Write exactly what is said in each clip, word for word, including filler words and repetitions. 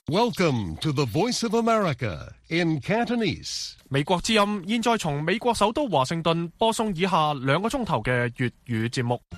Welcome to the Voice of America in Cantonese. 美國之音現在從美國首都華盛頓播送以下兩個鐘頭嘅粵語節目。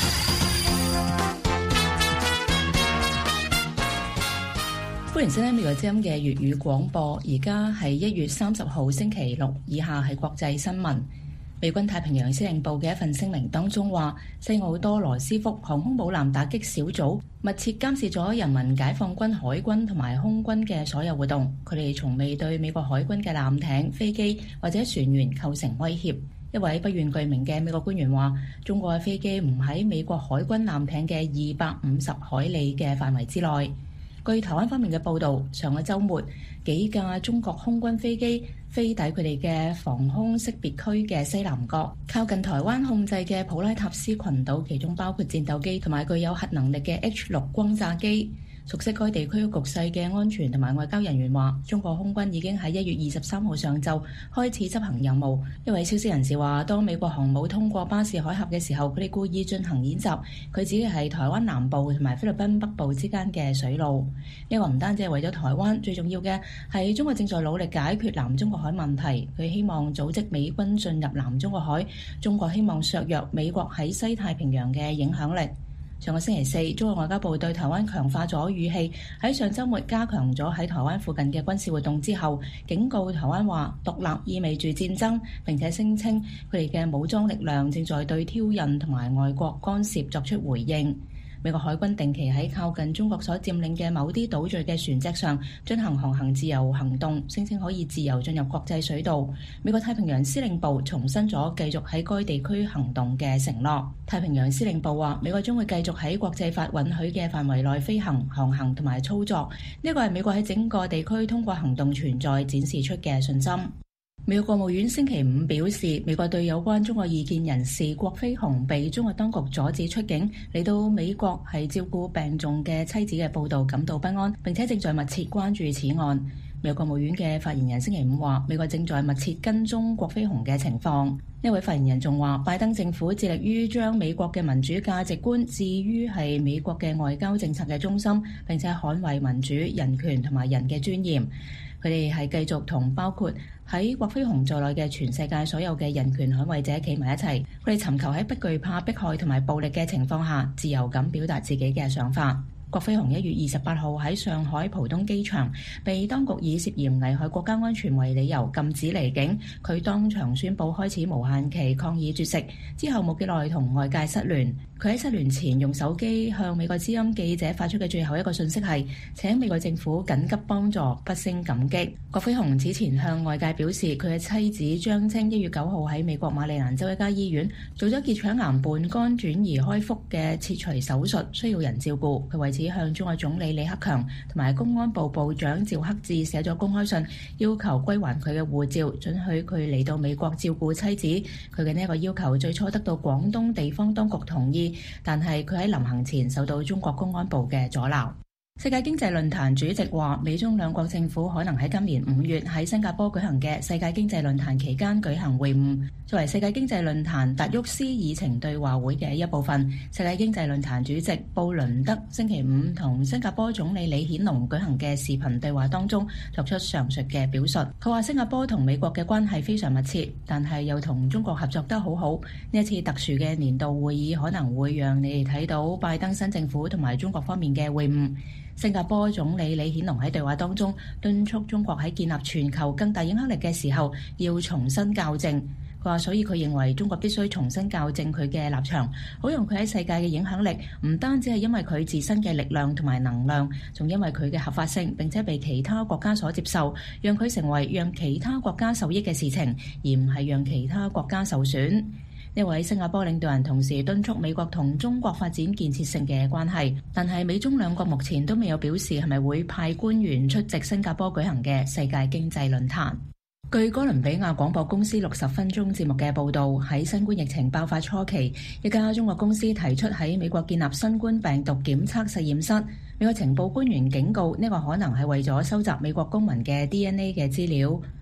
歡迎收聽美國之音嘅粵語廣播，而家係一月三十號星期六，以下係國際新聞。美軍太平洋司令部嘅一份聲明當中話，西奧多羅斯福航空母艦打擊小組密切監視咗人民解放軍海軍同埋空軍嘅所有活動，佢哋從未對美國海軍嘅艦艇、飛機或者船員構成威脅。一位不願具名嘅美國官員話，中國嘅飛機唔喺美國海軍艦艇嘅二百五十海里嘅範圍之內。據台灣方面嘅報導，上個週末幾架中國空軍飛機飛抵佢哋嘅防空識別區嘅西南角，靠近台灣控制嘅普拉塔斯群島，其中包括戰鬥機同埋具有核能力嘅 H 六轟炸機。熟悉該地區局勢嘅安全同埋外交人員話，中國空軍已經喺一月二十三號上晝開始執行任務。一位消息人士話，當美國航母通過巴士海峽嘅時候，佢哋故意進行演習，佢指嘅係台灣南部同埋菲律賓北部之間嘅水路。呢個唔單止係為咗台灣，最重要嘅係中國正在努力解決南中國海問題。佢希望組織美軍進入南中國海，中國希望削弱美國喺西太平洋嘅影響力。上個星期四，中國外交部對台灣強化咗語氣，喺上週末加強咗喺台灣附近嘅軍事活動之後，警告台灣話獨立意味住戰爭，並且聲稱佢哋嘅武裝力量正在對挑釁同埋外國干涉作出回應。美國海軍定期喺靠近中國所佔領嘅某啲島嶼嘅船隻上進行航行自由行動，聲稱可以自由進入國際水道。美國太平洋司令部重申咗繼續喺該地區行動嘅承諾。太平洋司令部話，美國將會繼續喺國際法允許嘅範圍內飛行、航行同埋操作。呢個係美國喺整個地區通過行動存在展示出嘅信心。美國國務院星期五表示，美國對有關中國異見人士郭飛雄被中國當局阻止出境嚟到美國係照顧病重嘅妻子嘅報導感到不安，並且正在密切關注此案。美國國務院嘅發言人星期五話，美國正在密切跟蹤郭飛雄嘅情況。呢位發言人仲話，拜登政府致力於將美國嘅民主價值觀置於係美國嘅外交政策嘅中心，並且捍衛民主、人權同埋人嘅尊嚴。佢哋係繼續同包括喺郭飛雄在內嘅全世界所有嘅人權捍衛者企埋一齊。佢哋尋求喺不懼怕迫害同埋暴力嘅情況下，自由咁表達自己嘅想法。郭飛雄一月二十八號喺上海浦東機場被當局以涉嫌危害國家安全為理由禁止離境，佢當場宣布開始無限期抗議絕食，之後冇幾耐同外界失聯。佢喺失聯前用手機向美國之音記者發出嘅最後一個訊息係請美國政府緊急幫助，不勝感激。郭飛雄此前向外界表示，佢嘅妻子張青一月九號喺美國馬里蘭州一家醫院做咗結腸癌半肝轉移開腹嘅切除手術，需要人照顧。佢為此向中國總理李克強同埋公安部部長趙克志寫咗公開信，要求歸還佢嘅護照，准許佢嚟到美國照顧妻子。佢嘅呢一個要求最初得到廣東地方當局同意，但係佢喺臨行前受到中國公安部嘅阻撓。世界經濟論壇主席話，美中兩國政府可能喺今年五月喺新加坡舉行嘅世界經濟論壇期間舉行會晤，作為世界經濟論壇達沃斯議程對話會嘅一部分。世界經濟論壇主席布倫德星期五同新加坡總理李顯龍舉行嘅視頻對話當中作出上述嘅表述。佢話新加坡同美國嘅關係非常密切，但係又同中國合作得好好。呢一次特殊嘅年度會議可能會讓你哋睇到拜登新政府同埋中國方面嘅會晤。新加坡總理李顯龍喺對話當中敦促中國喺建立全球更大影響力嘅時候要重新校正。佢話，所以佢認為中國必須重新校正佢嘅立場，好讓佢喺世界嘅影響力唔單止係因為佢自身嘅力量同埋能量，仲因為佢嘅合法性，並且被其他國家所接受，讓佢成為讓其他國家受益嘅事情，而唔係讓其他國家受損。呢位新加坡領導人同時敦促美國同中國發展建設性嘅關係，但係美中兩國目前都未有表示係咪會派官員出席新加坡舉行嘅世界經濟論壇。據哥倫比亞廣播公司六十分鐘節目嘅報導，喺新冠疫情爆發初期，一家中國公司提出喺美國建立新冠病毒檢測實驗室。美國情報官員警告，呢個可能係為咗收集美國公民嘅 D N A 嘅資料。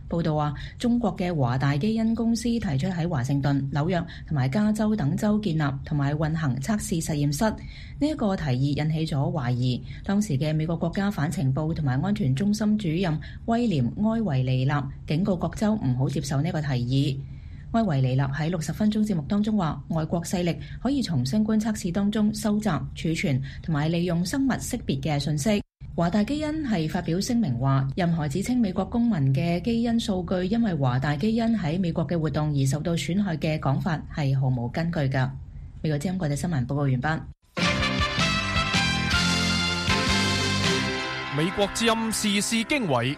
報道話，中國嘅華大基因公司提出喺華盛頓、紐約同埋加州等州建立同埋運行測試實驗室。呢、這、一個提議引起咗懷疑。當時嘅美國國家反情報同埋安全中心主任威廉埃維尼納警告各州唔好接受呢個提議。埃維尼納喺六十分鐘節目當中話，外國勢力可以從新冠測試當中收集、儲存同埋利用生物識別嘅信息。華大基因係發表聲明話，任何指稱美國公民嘅基因數據因為華大基因喺美國嘅活動而受到損害嘅講法係毫無根據㗎。美國之音國際新聞報告完畢。 美國之音時事經緯。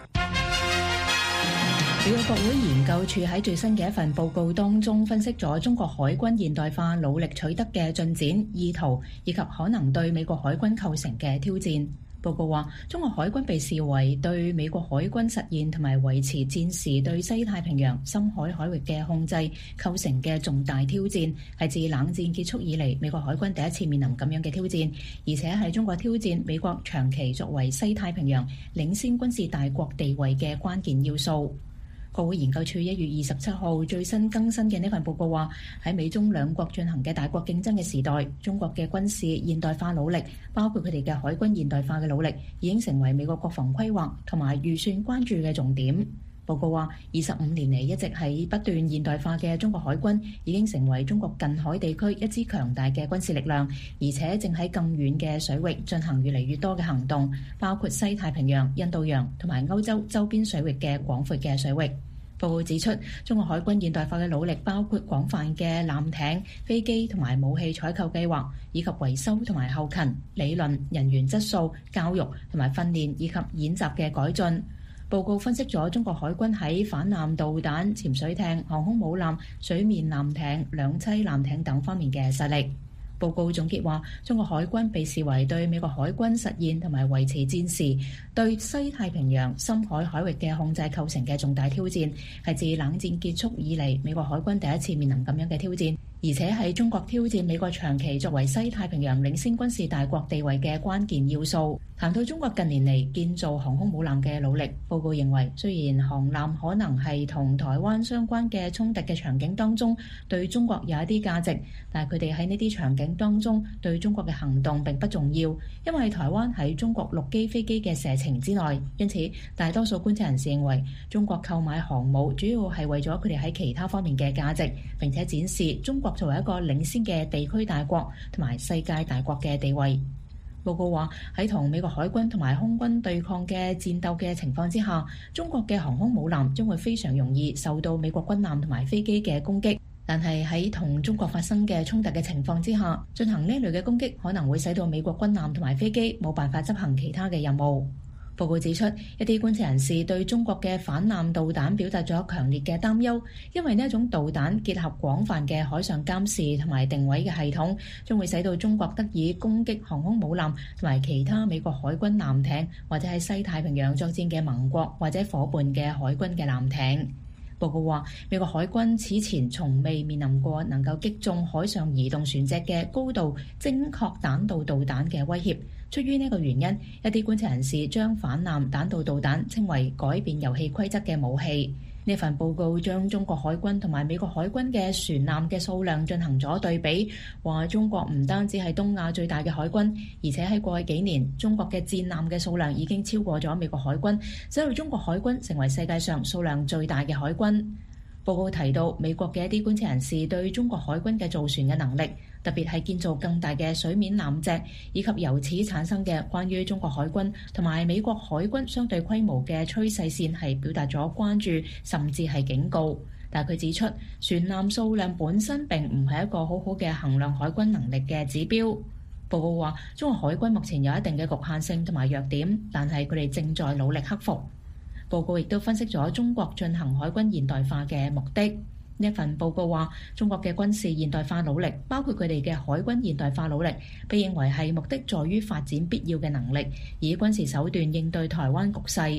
美國國會研究處喺最新嘅一份報告當中分析咗中國海軍現代化努力取得嘅進展、意圖以及可能對美國海軍構成嘅挑戰。報告話，中國海軍被視為對美國海軍實現同埋維持戰時對西太平洋、深海海域嘅控制構成嘅重大挑戰，係自冷戰結束以嚟美國海軍第一次面臨咁樣嘅挑戰，而且係中國挑戰美國長期作為西太平洋領先軍事大國地位嘅關鍵要素。國會研究處一月二十七號最新更新嘅呢份報告話，喺美中兩國進行嘅大國競爭嘅時代，中國嘅軍事現代化努力，包括佢哋嘅海軍現代化嘅努力，已經成為美國國防規劃同埋預算關注嘅重點。報告話，二十五年嚟一直喺不斷現代化嘅中國海軍已經成為中國近海地區一支強大嘅軍事力量，而且正喺更遠嘅水域進行越嚟越多嘅行動，包括西太平洋、印度洋同埋歐洲周邊水域嘅廣闊嘅水域。報告指出，中國海軍現代化嘅努力包括廣泛嘅艦艇、飛機同埋武器採購計劃，以及維修同埋後勤、理論、人員質素、教育同埋訓練以及演習嘅改進。報告分析咗中國海軍喺反艦導彈、潛水艇、航空母艦、水面艦艇、兩棲艦艇等方面嘅實力。報告總結話，中國海軍被視為對美國海軍實現同埋維持戰時對西太平洋、深海海域嘅控制構成嘅重大挑戰，係自冷戰結束以嚟美國海軍第一次面臨咁樣嘅挑戰，而且係中國挑戰美國長期作為西太平洋領先軍事大國地位嘅關鍵要素。談到中國近年嚟建造航空母艦嘅努力，報告認為，雖然航艦可能係同台灣相關嘅衝突嘅場景當中對中國有一啲價值，但係佢哋喺呢啲場景當中對中國嘅行動並不重要，因為台灣喺中國陸基飛機嘅射程之內。因此，大多數觀察人士認為，中國購買航母主要係為咗佢哋喺其他方面嘅價值，並且展示中國作為一個領先嘅地區大國同埋世界大國嘅地位。報告話，喺同美國海軍同埋空軍對抗嘅戰鬥嘅情況之下，中國嘅航空母艦將會非常容易受到美國軍艦同埋飛機嘅攻擊。但係喺同中國發生嘅衝突嘅情況之下，進行呢類嘅攻擊可能會使到美國軍艦同埋飛機冇辦法執行其他嘅任務。報告指出，一啲觀察人士對中國嘅反艦導彈表達咗強烈嘅擔憂，因為呢一種導彈結合廣泛嘅海上監視同埋定位嘅系統，將會使到中國得以攻擊航空母艦同埋其他美國海軍艦艇，或者喺西太平洋作戰嘅盟國或者夥伴嘅海軍嘅艦艇。報告話，美國海軍此前從未面臨過能夠擊中海上移動船隻嘅高度精確彈道導彈嘅威脅。出於呢個原因，一啲觀察人士將反艦彈道導彈稱為改變遊戲規則嘅武器。呢份報告將中國海軍同埋美國海軍嘅船艦嘅數量進行咗對比，話中國唔單止係東亞最大嘅海軍，而且喺過去幾年，中國嘅戰艦嘅數量已經超過咗美國海軍，使到中國海軍成為世界上數量最大嘅海軍。報告提到，美國嘅一啲觀察人士對中國海軍嘅造船嘅能力，特別係建造更大嘅水面艦隻，以及由此產生嘅關於中國海軍同埋美國海軍相對規模嘅趨勢線，係表達咗關注，甚至係警告。但係佢指出，船艦數量本身並唔係一個好好嘅衡量海軍能力嘅指標。報告話，中國海軍目前有一定嘅局限性同埋弱點，但係佢哋正在努力克服。報告亦都分析咗中國進行海軍現代化嘅目的。呢份報告話，中國嘅軍事現代化努力，包括佢哋嘅海軍現代化努力，被認為係目的在於發展必要嘅能力，以軍事手段應對台灣局勢。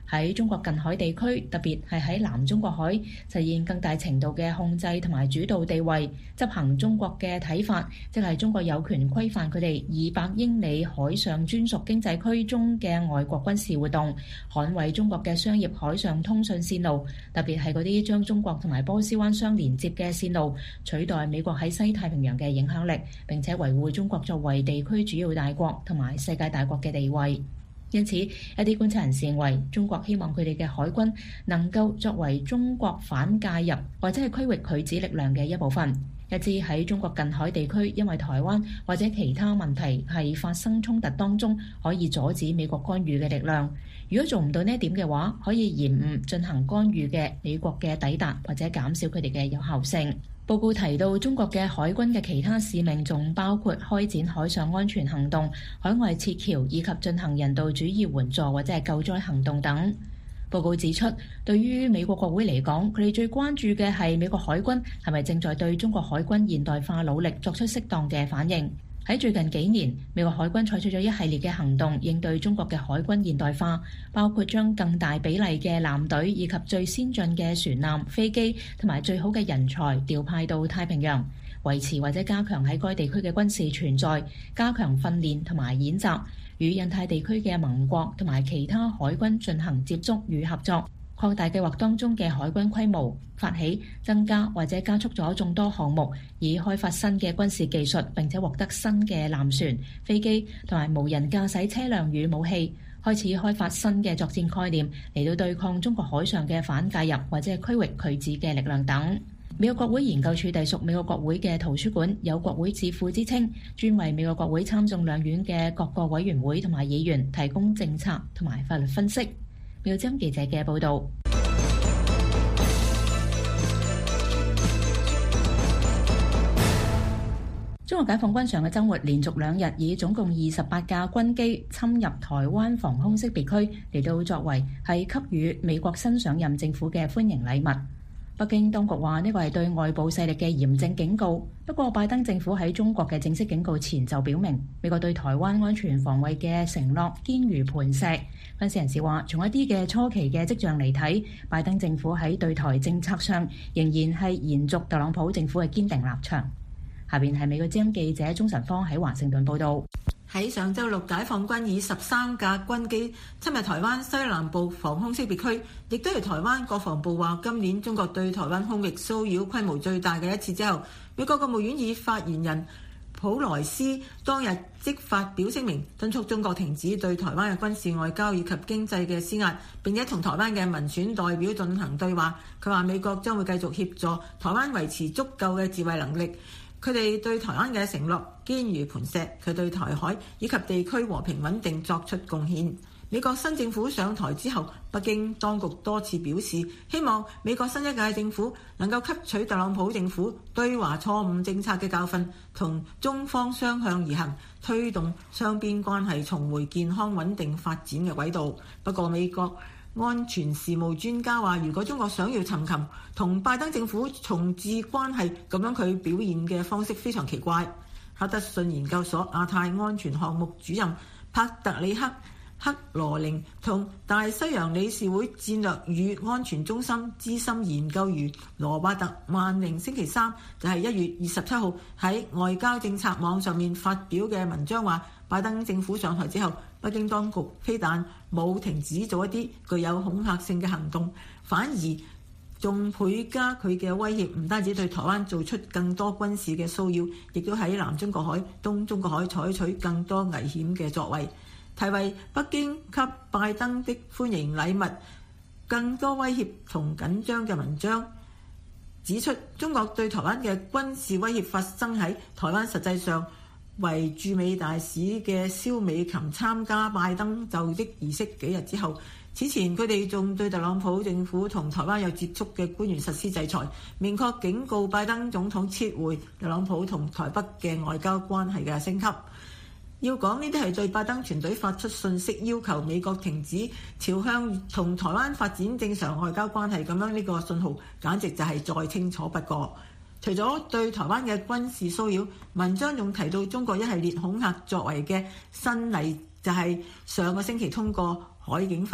喺中國近海地區，特別係喺南中國海，實現更大程度嘅控制同埋主導地位，執行中國嘅睇法，即係中國有權規範佢哋二百英里海上專屬經濟區中嘅外國軍事活動，捍衛中國嘅商業海上通訊線路，特別係嗰啲將中國同埋波斯灣相連接嘅線路，取代美國喺西太平洋嘅影響力，並且維護中國作為地區主要大國同埋世界大國嘅地位。因此，一啲觀察人士認為，中國希望佢哋嘅海軍能夠作為中國反介入或者係區域拒止力量嘅一部分。一支喺中國近海地區因為台灣或者其他問題係發生衝突當中，可以阻止美國干預嘅力量。如果做唔到呢一點嘅話，可以延誤進行干預嘅美國嘅抵達或者減少佢哋嘅有效性。報告提到，中國嘅海軍嘅其他使命仲包括開展海上安全行動、海外撤僑以及進行人道主義援助或者係救災行動等。報告指出，對於美國國會嚟講，佢哋最關注嘅係美國海軍係咪正在對中國海軍現代化努力作出適當嘅反應。喺最近幾年，美國海軍採取咗一系列嘅行動應對中國嘅海軍現代化，包括將更大比例嘅艦隊以及最先進嘅船艦、飛機同埋最好嘅人才調派到太平洋，維持或者加強喺該地區嘅軍事存在，加強訓練同埋演習，與印太地區嘅盟國同埋其他海軍進行接觸與合作，擴大計劃當中嘅海軍規模，發起、增加或者加速咗眾多項目，以開發新嘅軍事技術，並且獲得新嘅艦船、飛機同埋無人駕駛車輛與武器，開始開發新嘅作戰概念嚟到對抗中國海上嘅反介入或者係區域拒止嘅力量等。美國國會研究處隸屬美國國會嘅圖書館，有國會智庫之稱，專為美國國會參眾兩院嘅各個委員會同埋議員提供政策同埋法律分析。美國之音記者嘅報道。中國解放軍上個週末連續兩日以總共二十八架軍機侵入台灣防空識別區，嚟到作為係給予美國新上任政府嘅歡迎禮物。北京當局話呢個係對外部勢力嘅嚴正警告。不過拜登政府喺中國嘅正式警告前就表明，美國對台灣安全防衛嘅承諾堅如磐石。分析人士話，從一啲嘅初期嘅跡象嚟睇，拜登政府喺對台政策上仍然係延續特朗普政府嘅堅定立場。下邊係美國之音記者鍾晨芳喺華盛頓報道。 喺上週六，解放軍以十三架軍機侵入台灣西南部防空識別區，亦都係台灣國防部話今年中國對台灣空域騷擾規模最大嘅一次之後，美國國務院以發言人普萊斯當日即發表聲明，敦促中國停止對台灣嘅軍事外交以及經濟嘅施壓，並且同台灣嘅民選代表進行對話。佢話美國將會繼續協助台灣維持足夠嘅自衛能力。佢哋對台灣嘅承諾堅如磐石，佢對台海以及地區和平穩定作出貢獻。美國新政府上台之後，北京當局多次表示，希望美國新一屆政府能夠吸取特朗普政府對華錯誤政策嘅教訓，同中方相向而行，推動雙邊關係重回健康穩定發展嘅軌道。不過美國安全事務專家話，如果中國想要尋求同拜登政府重置關係，咁樣佢表現嘅方式非常奇怪。哈德遜研究所亞太安全項目主任帕特里克克羅寧同大西洋理事會戰略與安全中心資深研究員羅伯特萬寧星期三就係一月二十七號喺外交政策網上面發表嘅文章話，拜登政府上台之後，北京當局非但冇停止做一啲具有恐嚇性嘅行動，反而仲倍加佢嘅威脅，唔單止對台灣做出更多軍事嘅騷擾，亦都喺南中國海、東中國海採取更多危險嘅作為。題為北京給拜登的歡迎禮物，更多威脅同緊張嘅文章指出，中國對台灣嘅軍事威脅發生喺台灣實際上為駐美大使嘅蕭美琴參加拜登就職儀式幾日之後，此前佢哋仲對特朗普政府同台灣有接觸嘅官員實施制裁，明確警告拜登總統撤回特朗普同台北嘅外交關係嘅升級。要講呢啲係對拜登團隊發出訊息，要求美國停止朝向同台灣發展正常外交關係，咁樣呢個信號簡直就係再清楚不過。除咗對台灣嘅軍事騷擾，文章仲提到中國一系列恐嚇作為嘅新例，就係上個星期通過海警法，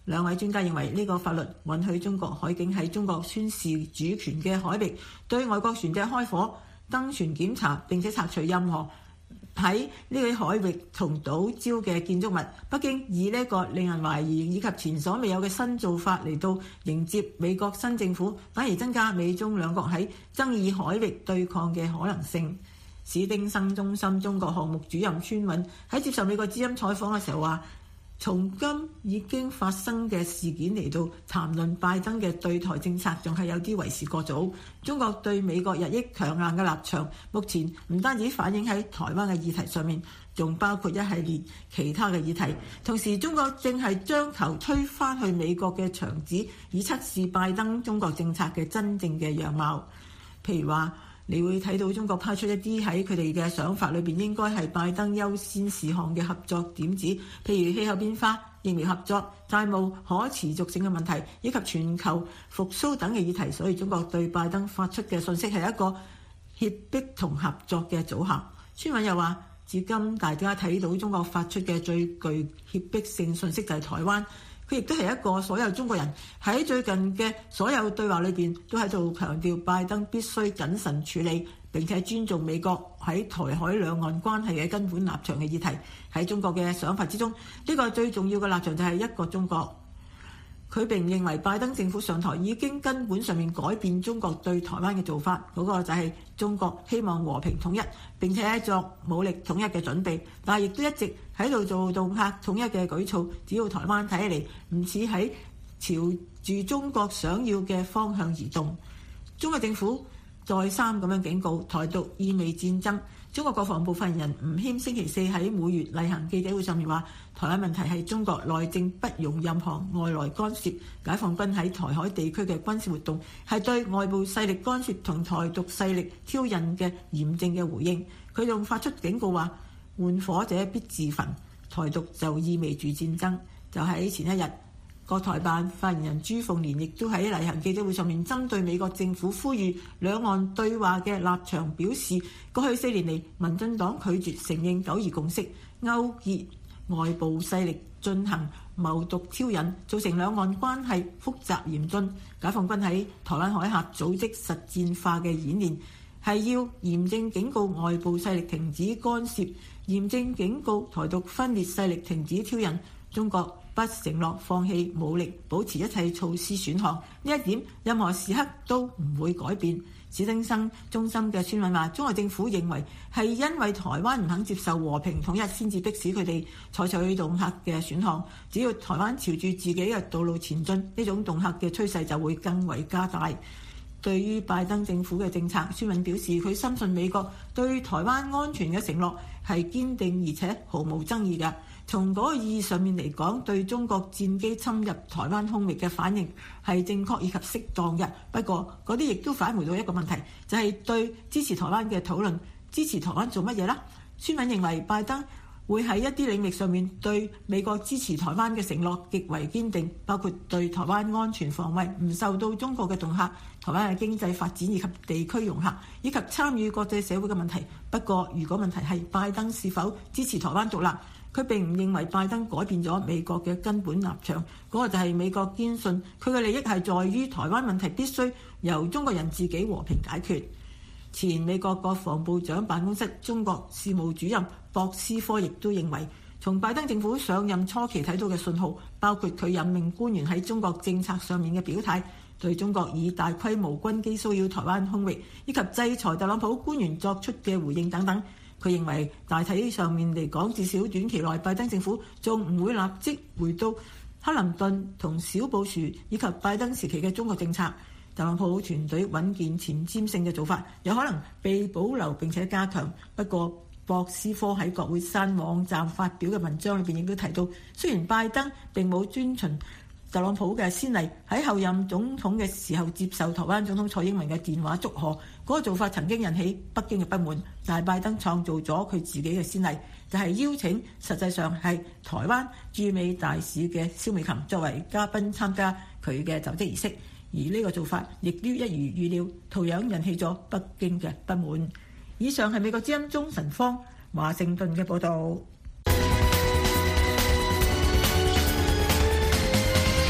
兩位專家認為呢個法律允許中國海警喺中國宣示主權嘅海域對外國船隻開火、登船檢查並且拆除任何喺呢個海域同島礁嘅建築物。北京以呢個令人懷疑以及前所未有嘅新做法嚟到迎接美國新政府，反而增加美中兩國喺爭議海域對抗嘅可能性。史丁生中心中國項目主任孫敏喺接受美國之音採訪嘅時候話，從今已經發生嘅事件嚟到談論拜登嘅對台政策，仲係有啲為時過早。中國對美國日益強硬嘅立場，目前唔單止反映喺台灣嘅議題上面，仲包括一系列其他嘅議題。同時，中國正係將球推返去美國嘅場子，以測試拜登中國政策嘅真正嘅樣貌。譬如話，你會睇到中國拋出一啲喺佢哋嘅想法裏邊應該係拜登優先事項嘅合作點子，譬如氣候變化、疫苗合作、債務可持續性嘅問題，以及全球復甦等嘅議題。所以中國對拜登發出嘅信息係一個脅迫同合作嘅組合。孫敏又話，至今大家睇到中國發出嘅最具脅迫性信息就係台灣。佢亦都係一個所有中國人喺最近嘅所有對話裏邊都喺度強調拜登必須謹慎處理並且尊重美國喺台海兩岸關係嘅根本立場嘅議題。喺中國嘅想法之中，呢個最重要嘅立場就係一個中國。佢並認為拜登政府上台已經根本上面改變中國對台灣嘅做法，嗰個就係中國希望和平統一並且作武力統一嘅準備，但係亦都一直喺度做恫嚇統一嘅舉措。只要台灣睇起嚟唔似喺朝住中國想要嘅方向移動，中國政府再三咁樣警告，台獨意味戰爭。中國國防部發言人吳謙星期四喺每月例行記者會上面話，台灣問題係中國內政，不容任何外來干涉。解放軍喺台海地區嘅軍事活動係對外部勢力干涉同台獨勢力挑釁嘅嚴正嘅回應。佢仲發出警告話，玩火者必自焚，台獨就意味住戰爭。就喺前一日，國台辦發言人朱鳳蓮亦都喺例行記者會上面針對美國政府呼籲兩岸對話嘅立場表示，過去四年嚟，民進黨拒絕承認九二共識，勾結外部勢力進行謀獨挑釁，造成兩岸關係複雜嚴峻。解放軍喺台灣海峽組織實戰化嘅演練，係要嚴正警告外部勢力停止干涉，嚴正警告台獨分裂勢力停止挑釁。中國不承諾放棄武力，保持一切措施選項，呢一點任何時刻都唔會改變。史丁生中心嘅孫敏話，中國政府認為係因為台灣唔肯接受和平統一，先至迫使佢哋採取恫嚇嘅選項。只要台灣朝住自己嘅道路前進，呢種恫嚇嘅趨勢就會更為加大。對於拜登政府嘅政策，孫敏表示佢深信美國對台灣安全嘅承諾係堅定而且毫無爭議嘅。從嗰個意義上面嚟講，對中國戰機侵入台灣空域嘅反應係正確以及適當嘅。不過嗰啲亦都反回到一個問題，就係、是、對支持台灣嘅討論，支持台灣做乜嘢啦？孫敏認為拜登會喺一啲領域上面對美國支持台灣嘅承諾極為堅定，包括對台灣安全防衛唔受到中國嘅恫嚇，台灣嘅經濟發展以及地區融合，以及參與國際社會嘅問題。不過如果問題係拜登是否支持台灣獨立，佢並唔認為拜登改變咗美國嘅根本立場，嗰、那個就係美國堅信佢嘅利益係在於台灣問題必須由中國人自己和平解決。前美國國防部長辦公室中國事務主任博斯科亦都認為，從拜登政府上任初期睇到嘅信號，包括佢任命官員喺中國政策上面嘅表態，對中國以大規模軍機騷擾台灣空域，以及制裁特朗普官員作出嘅回應等等。佢認為大體上面嚟講，至少短期內拜登政府仲唔會立即回到克林頓同小布殊以及拜登時期嘅中國政策。特朗普團隊穩健前瞻性嘅做法有可能被保留並且加強。不過博斯科喺國會山網站發表嘅文章裏邊亦都提到，雖然拜登並冇遵循特朗普嘅先例，喺後任總統嘅時候接受台灣總統蔡英文嘅電話祝賀，嗰、那個做法曾經引起北京嘅不滿，但係拜登創造咗佢自己嘅先例，就係、是、邀請實際上係台灣駐美大使嘅蕭美琴作為嘉賓參加佢嘅就職儀式，而呢個做法亦都一如預料，同樣引起咗北京嘅不滿。以上係美國之音鐘晨芳華盛頓嘅報導。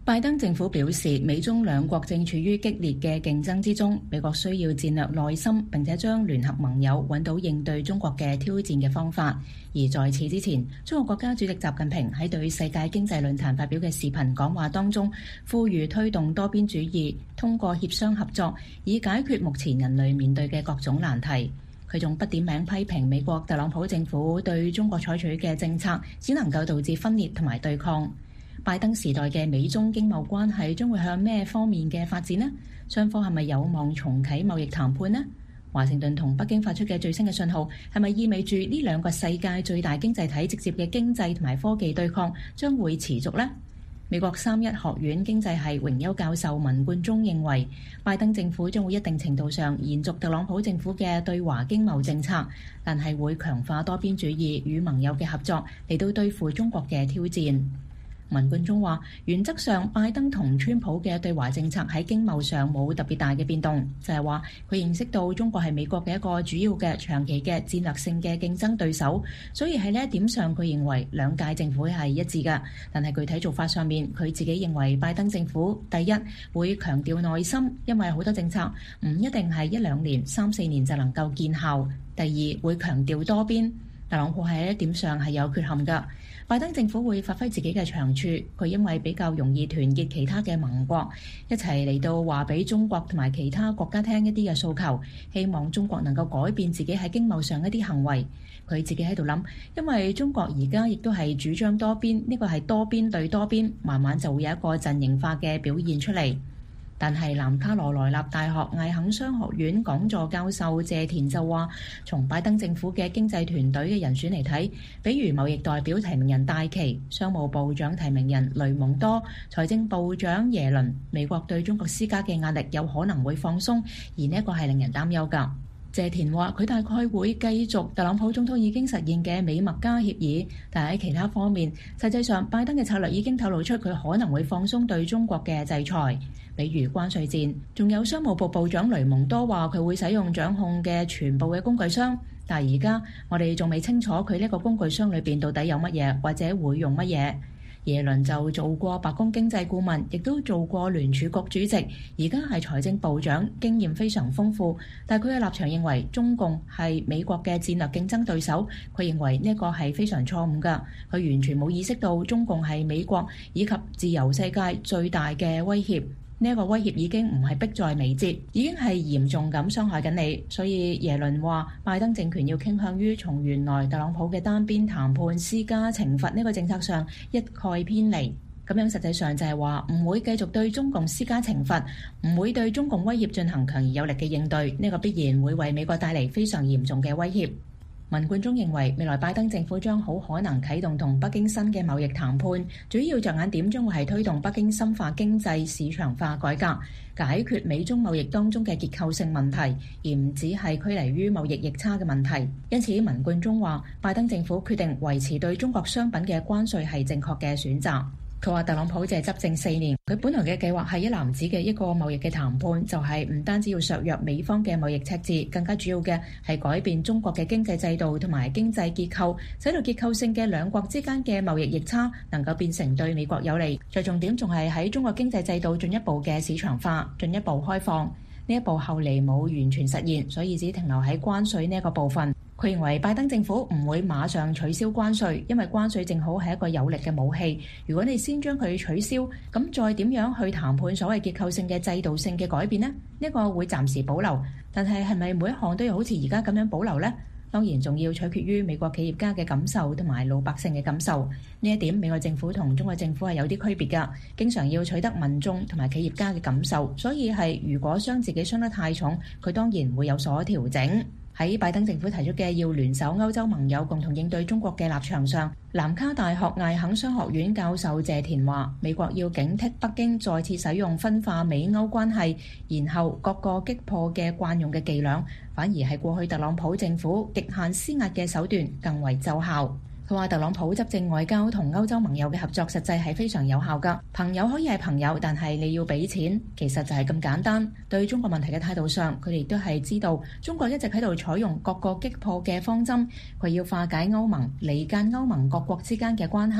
拜登政府表示，美中兩國正處於激烈嘅競爭之中，美國需要戰略耐心，並且將聯合盟友揾到應對中國嘅挑戰嘅方法。而在此之前，中國國家主席習近平喺對世界經濟論壇發表嘅視頻講話當中，呼籲推動多邊主義，通過協商合作，以解決目前人類面對嘅各種難題。佢仲不點名批評美國特朗普政府對中國採取嘅政策，只能夠導致分裂同埋對抗。拜登時代嘅美中經貿關係將會向咩方面嘅發展呢？雙方係咪有望重啟貿易談判呢？華盛頓同北京發出嘅最新嘅信號係咪意味住呢兩個世界最大經濟體直接嘅經濟同埋科技對抗將會持續呢？美國三一學院經濟系榮休教授文冠中認為，拜登政府將會一定程度上延續特朗普政府嘅對華經貿政策，但係會強化多邊主義與盟友嘅合作嚟到對付中國嘅挑戰。文冠中話，原則上拜登同川普嘅對華政策喺經貿上冇特別大嘅變動，就係話佢認識到中國係美國嘅一個主要嘅長期嘅戰略性嘅競爭對手，所以喺呢一點上佢認為兩屆政府係一致嘅。但係具體做法上面，佢自己認為拜登政府第一會強調耐心，因為好多政策唔一定係一兩年、三四年就能夠見效；第二會強調多邊，特朗普喺呢一點上係有缺陷㗎。拜登政府會發揮自己嘅長處，佢因為比較容易團結其他嘅盟國，一齊嚟到話俾中國同埋其他國家聽一啲嘅訴求，希望中國能夠改變自己喺經貿上一啲行為。佢自己喺度諗，因為中國而家亦都係主張多邊，呢個係多邊對多邊，慢慢就會有一個陣營化嘅表現出嚟。但係南卡羅來納大學艾肯商學院講座教授謝田就話，從拜登政府嘅經濟團隊嘅人選嚟睇，比如貿易代表提名人戴琪、商務部長提名人雷蒙多、財政部長耶倫，美國對中國施加嘅壓力有可能會放鬆，而呢一個係令人擔憂㗎。謝田話：佢大概會繼續特朗普總統已經實現嘅美墨加協議，但喺其他方面，實際上拜登嘅策略已經透露出佢可能會放鬆對中國嘅制裁，比如關稅戰。仲有商務部部長雷蒙多話佢會使用掌控嘅全部嘅工具箱，但係而家我哋仲未清楚佢呢個工具箱裏邊到底有乜嘢，或者會用乜嘢。耶倫就做過白宮經濟顧問，亦都做過聯儲局主席，而家係財政部長，經驗非常豐富。但佢嘅立場認為中共係美國嘅戰略競爭對手，佢認為呢一個係非常錯誤㗎。佢完全冇意識到中共係美國以及自由世界最大嘅威脅。呢一個威脅已經唔係迫在眉睫，已經係嚴重咁傷害緊你。所以耶倫話，拜登政權要傾向於從原來特朗普嘅單邊談判施加懲罰呢個政策上一概偏離。咁樣實際上就係話唔會繼續對中共施加懲罰，唔會對中共威脅進行強而有力嘅應對。呢個必然會為美國帶嚟非常嚴重嘅威脅。文冠中認為，未來拜登政府將好可能啟動同北京新嘅貿易談判，主要着眼點將會係推動北京深化經濟市場化改革，解決美中貿易當中嘅結構性問題，而唔只係拘泥於貿易逆差嘅問題。因此，文冠中話，拜登政府決定維持對中國商品嘅關稅係正確嘅選擇。佢話特朗普淨係執政四年，佢本來嘅計劃係一籃子嘅一個貿易嘅談判，就係唔單止要削弱美方嘅貿易赤字，更加主要嘅係改變中國嘅經濟制度同埋經濟結構，使到結構性嘅兩國之間嘅貿易逆差能夠變成對美國有利。最重點仲係喺中國經濟制度進一步嘅市場化、進一步開放。呢一步後嚟冇完全實現，所以只停留喺關稅呢一個部分。佢認為拜登政府唔會馬上取消關稅，因為關稅正好係一個有力嘅武器。如果你先將佢取消，咁再點樣去談判所謂結構性嘅制度性嘅改變呢？呢個會暫時保留，但係係咪每一項都要好似而家咁樣保留呢？當然仲要取決於美國企業家嘅感受同埋老百姓嘅感受。呢一點美國政府同中國政府係有啲區別㗎，經常要取得民眾同埋企業家嘅感受，所以係如果傷自己傷得太重，佢當然會有所調整。喺拜登政府提出嘅要聯手歐洲盟友共同應對中國嘅立場上，南卡大學艾肯商學院教授謝田話，美國要警惕北京再次使用分化美歐關係，然後各個擊破嘅慣用嘅伎倆，反而係過去特朗普政府極限施壓嘅手段更為奏效。佢話特朗普執政外交同歐洲盟友嘅合作實際係非常有效㗎。朋友可以係朋友，但係你要俾錢，其實就係咁簡單。對中國問題嘅態度上，佢哋都係知道中國一直喺度採用各個擊破嘅方針，佢要化解歐盟、離間歐盟各國之間嘅關係。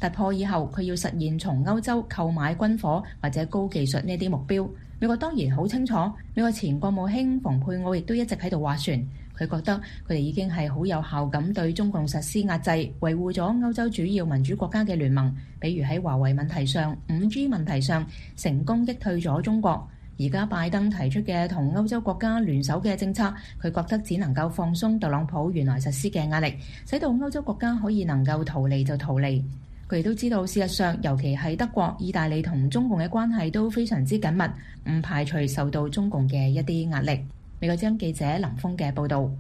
突破以後，佢要實現從歐洲購買軍火或者高技術呢啲目標。美國當然好清楚，美國前國務卿蓬佩奧亦都一直喺度斡旋。佢覺得佢哋已經係好有效咁對中共實施壓制，維護咗歐洲主要民主國家嘅聯盟，比如喺華為問題上、五 G 問題上成功擊退咗中國。而家拜登提出嘅同歐洲國家聯手嘅政策，佢覺得只能夠放鬆特朗普原來實施嘅壓力，使到歐洲國家可以能夠逃離就逃離。佢哋都知道，事實上尤其係德國、意大利同中共嘅關係都非常之緊密，唔排除受到中共嘅一啲壓力。美國之音記者林峰嘅報導。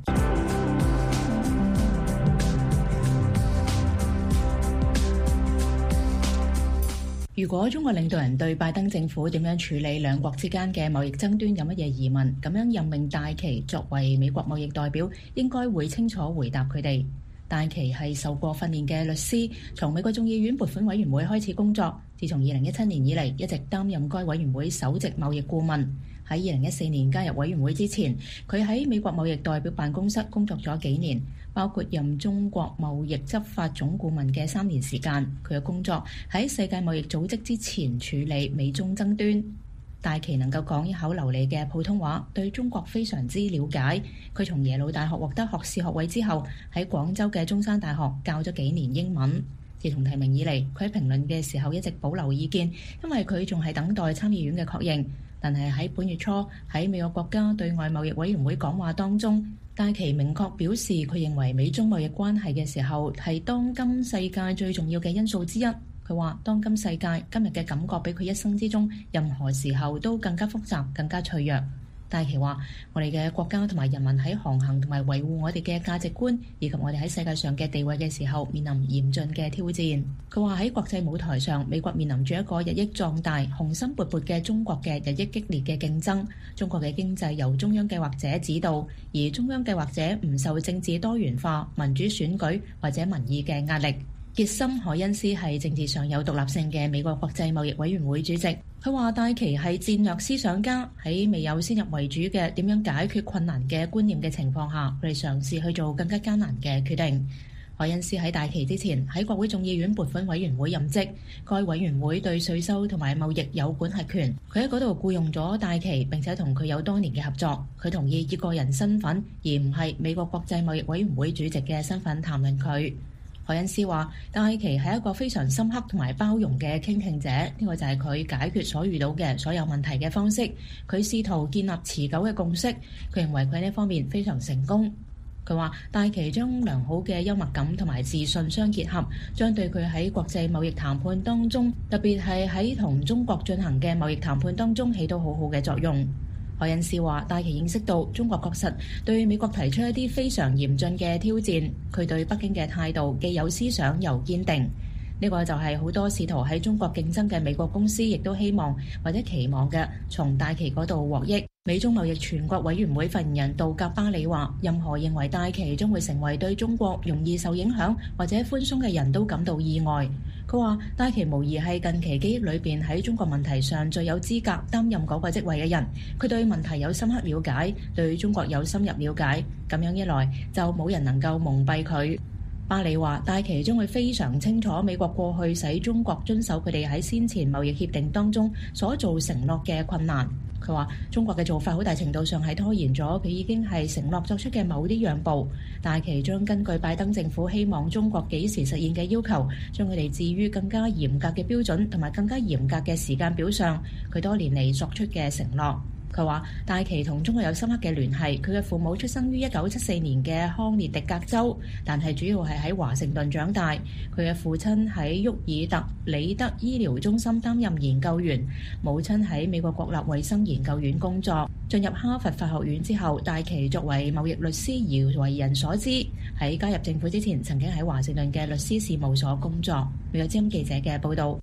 如果中國領導人對拜登政府點樣處理兩國之間嘅貿易爭端有乜嘢疑問，咁樣任命戴琪作為美國貿易代表，應該會清楚回答佢哋。戴琪係受過訓練嘅律師，從美國眾議院撥款委員會開始工作，自從二零一七年以嚟一直擔任該委員會首席貿易顧問。喺二零一四年加入委員會之前，佢喺美國貿易代表辦公室工作咗幾年，包括任中國貿易執法總顧問嘅三年時間。佢嘅工作喺世界貿易組織之前處理美中爭端。戴琪能夠講一口流利嘅普通話，對中國非常之了解。佢從耶魯大學獲得學士學位之後，喺廣州嘅中山大學教咗幾年英文。自從提名以嚟，佢喺評論嘅時候一直保留意見，因為佢仲係等待參議院嘅確認。但係喺本月初喺美國國家對外貿易委員會講話當中，戴琪明確表示佢認為美中貿易關係嘅時候係當今世界最重要嘅因素之一。佢話當今世界今日嘅感覺比佢一生之中任何時候都更加複雜、更加脆弱。戴琪話：我哋嘅國家同埋人民喺航行同埋維護我哋嘅價值觀，以及我哋喺世界上嘅地位嘅時候，面臨嚴峻嘅挑戰。佢話喺國際舞台上，美國面臨住一個日益壯大、雄心勃勃嘅中國嘅日益激烈嘅競爭。中國嘅經濟由中央計劃者指導，而中央計劃者唔受政治多元化、民主選舉或者民意嘅壓力。傑森·凱恩斯係政治上有獨立性嘅美國國際貿易委員會主席。佢話戴琪係戰略思想家，喺未有先入為主嘅點樣解決困難嘅觀念嘅情況下，佢哋嘗試去做更加艱難嘅決定。凱恩斯喺戴琪之前喺國會眾議院撥款委員會任職，該委員會對稅收同埋貿易有管轄權。佢喺嗰度僱用咗戴琪，並且同佢有多年嘅合作。佢同意以個人身份，而唔係美國國際貿易委員會主席嘅身份談論佢。凱恩斯話：戴琪係一個非常深刻同埋包容嘅傾聽者，呢、這個就係佢解決所遇到嘅所有問題嘅方式。佢試圖建立持久嘅共識，佢認為佢喺呢方面非常成功。佢話戴琪將良好嘅幽默感同埋自信相結合，將對佢喺國際貿易談判當中，特別係喺同中國進行嘅貿易談判當中起到好好嘅作用。凱恩斯話：戴琪認識到中國確實對美國提出一啲非常嚴峻嘅挑戰，佢對北京嘅態度既有思想又堅定。呢個就係好多試圖喺中國競爭嘅美國公司亦都希望或者期望嘅，從戴琪嗰度獲益。美中貿易全國委員會發言人杜格巴里話：任何認為戴琪將會成為對中國容易受影響或者寬鬆嘅人都感到意外。佢話戴琪無疑係近期記憶裏邊喺中國問題上最有資格擔任嗰個職位嘅人。佢對問題有深刻了解，對中國有深入了解，咁樣一來就冇人能夠蒙蔽佢。巴里話戴琪將會非常清楚美國過去使中國遵守佢哋喺先前貿易協定當中所做承諾嘅困難。佢話中國嘅做法好大程度上係拖延咗佢已經係承諾作出嘅某啲讓步。戴琪將根據拜登政府希望中國幾時實現嘅要求，將佢哋置於更加嚴格嘅標準同埋更加嚴格嘅時間表上。佢多年嚟作出嘅承諾。佢話戴琪同中國有深刻嘅聯繫，佢嘅父母出生於一九七四年嘅康涅狄格州，但係主要係喺華盛頓長大。佢嘅父親喺沃爾特里德醫療中心擔任研究員，母親喺美國國立衛生研究院工作。進入哈佛法學院之後，戴琪作為貿易律師而為人所知。喺加入政府之前，曾經喺華盛頓嘅律師事務所工作。美國之音記者嘅報導。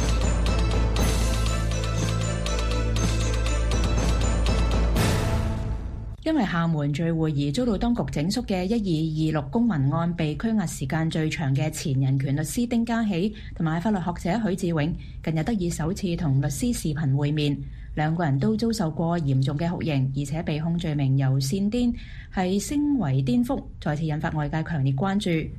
因為廈門聚會而遭到當局整肅嘅一二二六公民案被拘押時間最長嘅前人權律師丁家喜同埋法律學者許志永，近日得以首次同律師視頻會面。兩個人都遭受過嚴重嘅酷刑，而且被控罪名由煽顛係升為顛覆，再次引發外界強烈關注。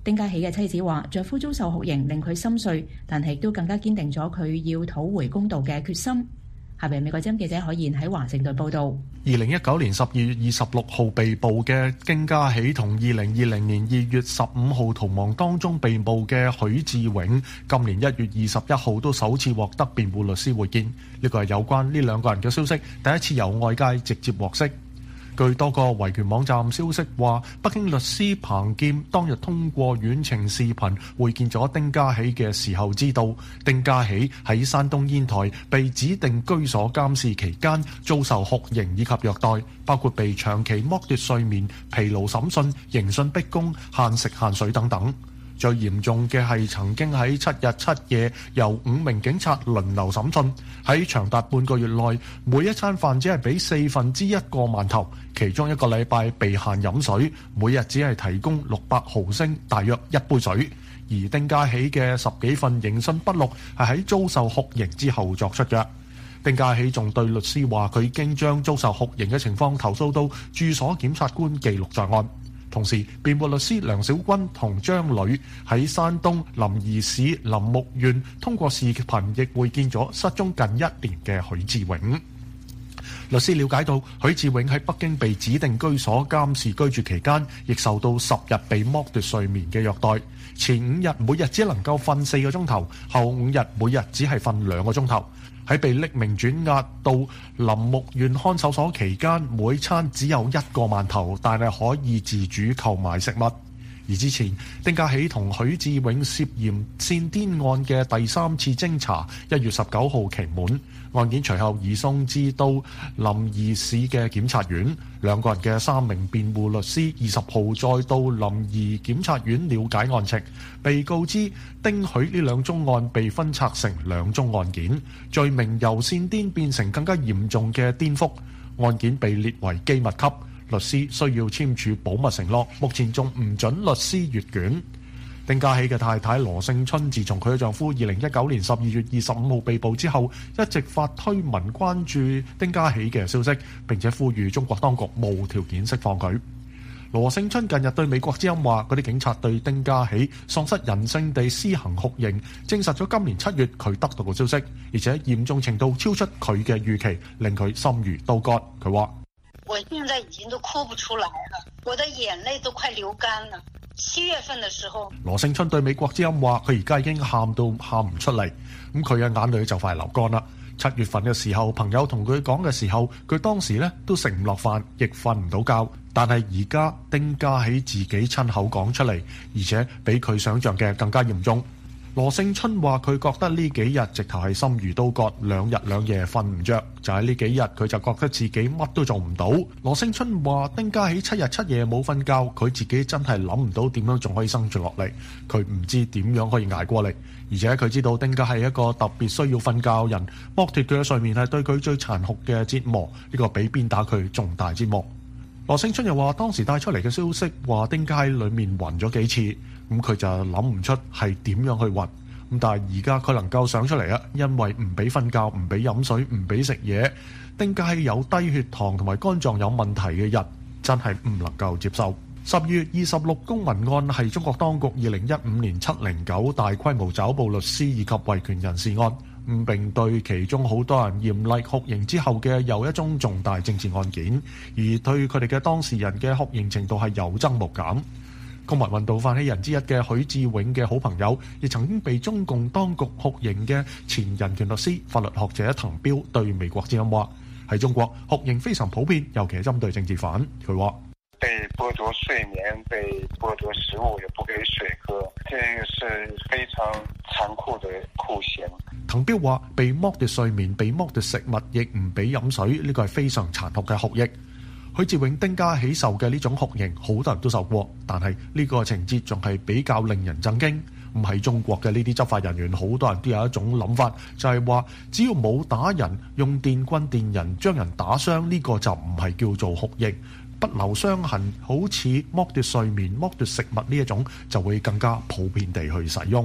丁家喜嘅妻子話，丈夫遭受酷刑令佢心碎，但係亦都更加堅定咗佢要討回公道嘅決心。下邊美國之音記者海燕喺華盛頓報道。 二零一九年十二月二十六號被捕嘅丁家喜同二零二零年二月十五號逃亡當中被捕嘅許志永，今年一月二十一號都首次獲得辯護律師會見。呢個係有關呢兩個人嘅消息，第一次由外界直接獲悉。據多個維權網站消息話，北京律師彭劍當日通過遠程視頻會見咗丁家喜嘅時候，知道丁家喜喺山東煙台被指定居所監視期間遭受酷刑以及虐待，包括被長期剝奪睡眠、疲勞審訊、刑訊逼供、限食限水等等。最嚴重嘅係曾經喺七日七夜由五名警察輪流審訊，喺長達半個月內，每一餐飯只係俾四分之一個饅頭，其中一個禮拜被限飲水，每日只係提供六百毫升，大約一杯水。而丁家喜嘅十幾份刑訊筆錄係喺遭受酷刑之後作出嘅。丁家喜仲對律師話，佢已經將遭受酷刑嘅情況投訴到駐所檢察官記錄在案。同時，辯護律師梁小軍同張磊喺山東臨沂市臨木縣通過視頻亦會見咗失蹤近一年嘅許志永。律師了解到，許志永喺北京被指定居所監視居住期間，亦受到十日被剝奪睡眠嘅虐待。前五日每日只能夠瞓四個鐘頭，後五日每日只係瞓兩個鐘頭。喺被匿名轉押到臨木縣看守所期間，每餐只有一個饅頭，但係可以自主購買食物。而之前，丁家喜同許志永涉嫌煽顛案嘅第三次偵查，一月十九號期滿，案件隨後移送至到臨沂市嘅檢察院。兩個人嘅三名辯護律師二十號再到臨沂檢察院了解案情，被告知丁許呢兩宗案被分拆成兩宗案件，罪名由煽顛變成更加嚴重嘅顛覆，案件被列為機密級。律師需要簽署保密承諾，目前仲唔准律師閱卷。丁家喜嘅太太羅勝春自從佢嘅丈夫二零一九年十二月二十五號被捕之後，一直發推文關注丁家喜嘅消息，並且呼籲中國當局無條件釋放佢。羅勝春近日對美國之音話，嗰啲警察對丁家喜喪失人性地施行酷刑，證實咗今年七月佢得到嘅消息，而且嚴重程度超出佢嘅預期，令佢心如刀割。佢話： 我現在已經都哭不出來了，我的眼淚都快流乾了。七月份的時候， 羅勝春對美國之音話，佢而家已經喊到喊唔出嚟，咁佢嘅眼淚就快流乾啦。七月份嘅時候，朋友同佢講嘅時候，佢當時呢都食唔落飯，亦瞓唔到覺。但係而家丁家喜自己親口講出嚟，而且比佢想象嘅更加嚴重。羅勝春話：佢覺得呢幾日直頭係心如刀割，兩日兩夜瞓唔着。就喺呢幾日，佢就覺得自己乜都做唔到。羅勝春話：丁家喜七日七夜冇瞓覺，佢自己真係諗唔到點樣仲可以生存落嚟。佢唔知點樣可以捱過嚟，而且佢知道丁家係一個特別需要瞓覺人，剝奪佢嘅睡眠係對佢最殘酷嘅折磨，呢個比鞭打佢仲大折磨。羅勝春又話：當時帶出嚟嘅消息話丁家喺裡面暈咗幾次。咁佢就諗唔出係點樣去暈，咁但係而家佢能夠想出嚟啊，因為唔俾瞓覺、唔俾飲水、唔俾食嘢。丁家喜有低血糖同埋肝臟有問題嘅人，真係唔能夠接受。十月二十六公民案係中國當局二零一五年七零九大規模抓捕律師以及維權人士案，咁並對其中好多人嚴厲酷刑之後嘅又一宗重大政治案件，而對佢哋嘅當事人嘅酷刑程度係有增無減。公民運動發起人之一嘅許志永嘅好朋友，亦曾經被中共當局酷刑嘅前人權律師、法律學者滕彪對美國之音話：喺中國酷刑非常普遍，尤其係針對政治犯。佢話： 被剝奪睡眠，被剝奪食物，也不給水喝，這個是非常殘酷的酷刑。 滕彪話：被剝奪睡眠、被剝奪食物，亦唔俾飲水，呢個係非常殘酷嘅酷刑。許志永、丁家喜受嘅呢種酷刑，好多人都受過，但係呢個情節仲係比較令人震驚。咁喺中國嘅呢啲執法人員，好多人都有一種諗法，就係話只要冇打人，用電棍電人將人打傷，呢個就唔係叫做酷刑。不留傷痕，好似剝奪睡眠、剝奪食物呢一種，就會更加普遍地去使用。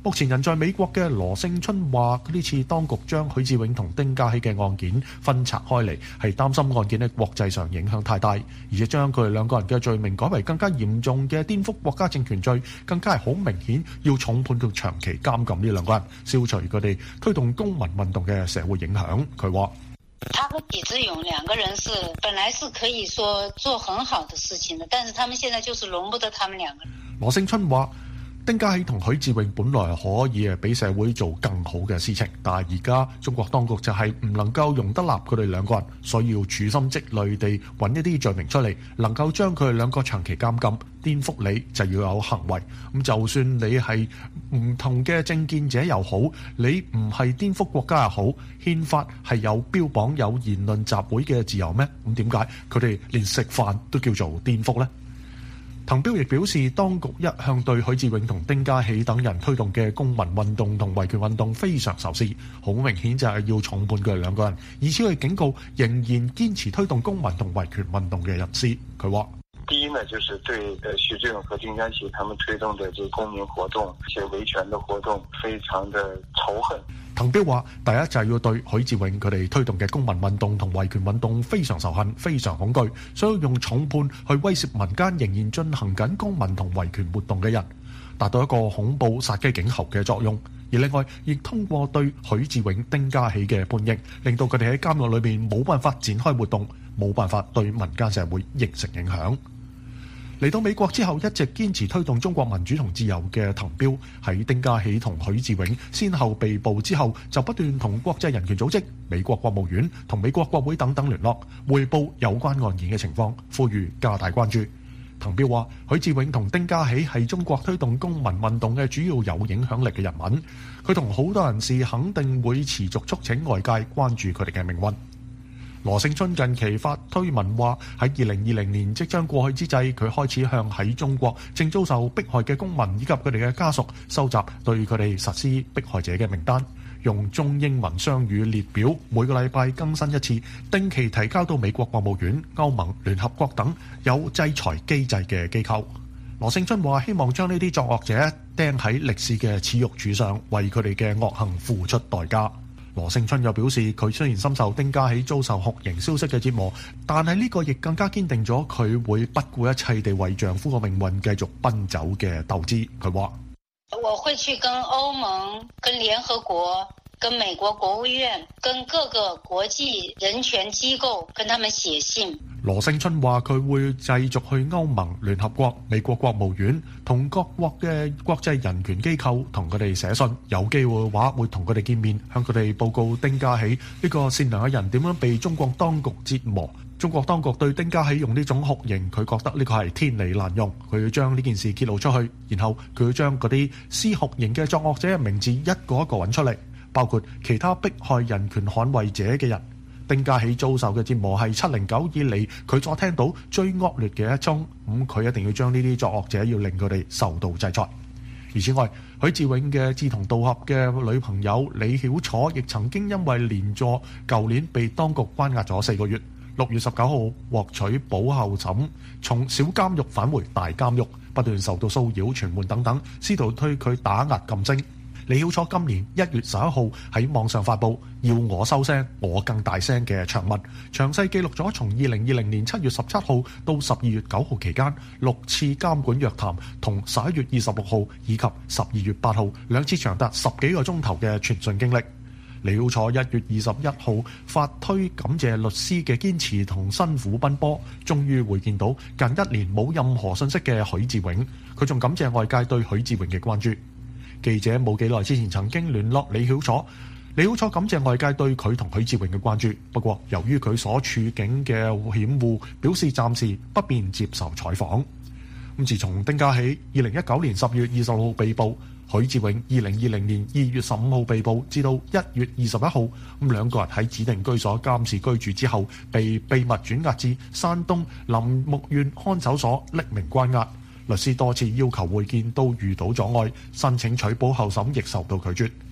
目前人在美國嘅羅勝春話，呢次當局將許志永同丁家喜嘅案件分拆開嚟，係擔心案件喺國際上影響太大，而且將佢哋兩個人嘅罪名改為更加嚴重嘅顛覆國家政權罪，更加係好明顯要重判到長期監禁呢兩個人，消除佢哋推動公民運動嘅社會影響。佢話： 他和許志永兩個人是本來是可以說做很好的事情的，但是他們現在就是容不得他們兩個人。 羅勝春話：丁家喜同許志永本來可以誒俾社會做更好嘅事情，但係而家中國當局就係唔能夠容得立佢哋兩個人，所以要處心積慮地揾一啲罪名出嚟，能夠將佢哋兩個長期監禁。顛覆你就要有行為，咁就算你係唔同嘅政見者又好，你唔係顛覆國家又好，憲法係有標榜有言論集會嘅自由咩？咁點解佢哋連食飯都叫做顛覆呢？滕彪亦表示，當局一向對許志永同丁家喜等人推動嘅公民運動同維權運動非常仇視，好明顯就係要重判佢哋兩個人，以此去警告仍然堅持推動公民同維權運動嘅人士。佢話： 第一呢，就是對許志永和丁家喜他們推動的這個公民活動、一些維權的活動，非常的仇恨。 滕彪話：第一就係要對許志永佢哋推動嘅公民運動同維權運動非常仇恨、非常恐懼，所以用重判去威懾民間仍然進行緊公民同維權活動嘅人，達到一個恐怖殺雞儆猴嘅作用。而另外，亦通過對許志永、丁家喜嘅判刑，令到佢哋喺監獄裏面冇辦法展開活動，冇辦法對民間社會形成影響。嚟到美國之後，一直堅持推動中國民主同自由嘅滕彪，喺丁家喜同許志永先後被捕之後，就不斷同國際人權組織、美國國務院同美國國會等等聯絡，匯報有關案件嘅情況，呼籲加大關注。滕彪話：許志永同丁家喜係中國推動公民運動嘅主要有影響力嘅人物，佢同好多人士肯定會持續促請外界關注佢哋嘅命運。羅勝春近期發推文話，喺二零二零年即將過去之際，佢開始向喺中國正遭受迫害嘅公民以及佢哋嘅家屬收集對佢哋實施迫害者嘅名單，用中英文雙語列表，每個禮拜更新一次，定期提交到美國國務院、歐盟、聯合國等有制裁機制嘅機構。羅勝春話：希望將呢啲作惡者釘喺歷史嘅恥辱柱上，為佢哋嘅惡行付出代價。羅勝春又表示，佢雖然深受丁家喜遭受酷刑消息嘅折磨，但係呢個亦更加堅定咗佢會不顧一切地為丈夫嘅命運繼續奔走嘅鬥志。佢話： 我會去跟歐盟、跟聯合國、跟美國國務院、跟各個國際人權機構跟他們寫信。 羅勝春話：佢會繼續去歐盟、聯合國、美國國務院同各國嘅國際人權機構同佢哋寫信，有機會嘅話會同佢哋見面，向佢哋報告丁家喜呢個善良嘅人點樣被中國當局折磨。中國當局對丁家喜用呢種酷刑，佢覺得呢個係天理難容，佢要將呢件事揭露出去，然後佢要將嗰啲施酷刑嘅作惡者嘅名字一個一個揾出嚟，包括其他迫害人權捍衛者嘅人。丁家喜遭受嘅折磨係七零九以嚟佢所聽到最惡劣嘅一宗，咁佢一定要將呢啲作惡者要令佢哋受到制裁。而此外，許志永嘅志同道合嘅女朋友李曉楚亦曾經因為連坐，舊年被當局關押咗四個月，六月十九號獲取保候審，從小監獄返回大監獄，不斷受到騷擾、傳喚等等，試圖推佢打壓禁聲。李曉楚今年一月十一號喺網上發布要我收聲，我更大聲嘅長文，詳細記錄咗從二零二零年七月十七號到十二月九號期間六次監管約談，同十一月二十六號以及十二月八號兩次長達十幾個鐘頭嘅傳訊經歷。李曉楚一月二十一號發推感謝律師嘅堅持同辛苦奔波，終於會見到近一年冇任何信息嘅許志永。佢仲感謝外界對許志永嘅關注。記者冇幾耐之前曾經聯絡李曉楚，李曉楚感謝外界對佢同許志永嘅關注，不過由於佢所處境嘅險惡，表示暫時不便接受採訪。咁自從丁家喜二零一九年十月二十號被捕，許志永二零二零年二月十五號被捕，至到一月二十一號，咁兩個人喺指定居所監視居住之後，被秘密轉押至山東臨木縣看守所匿名關押。律師多次要求會見都遇到阻礙，申請取保候審亦受到拒絕。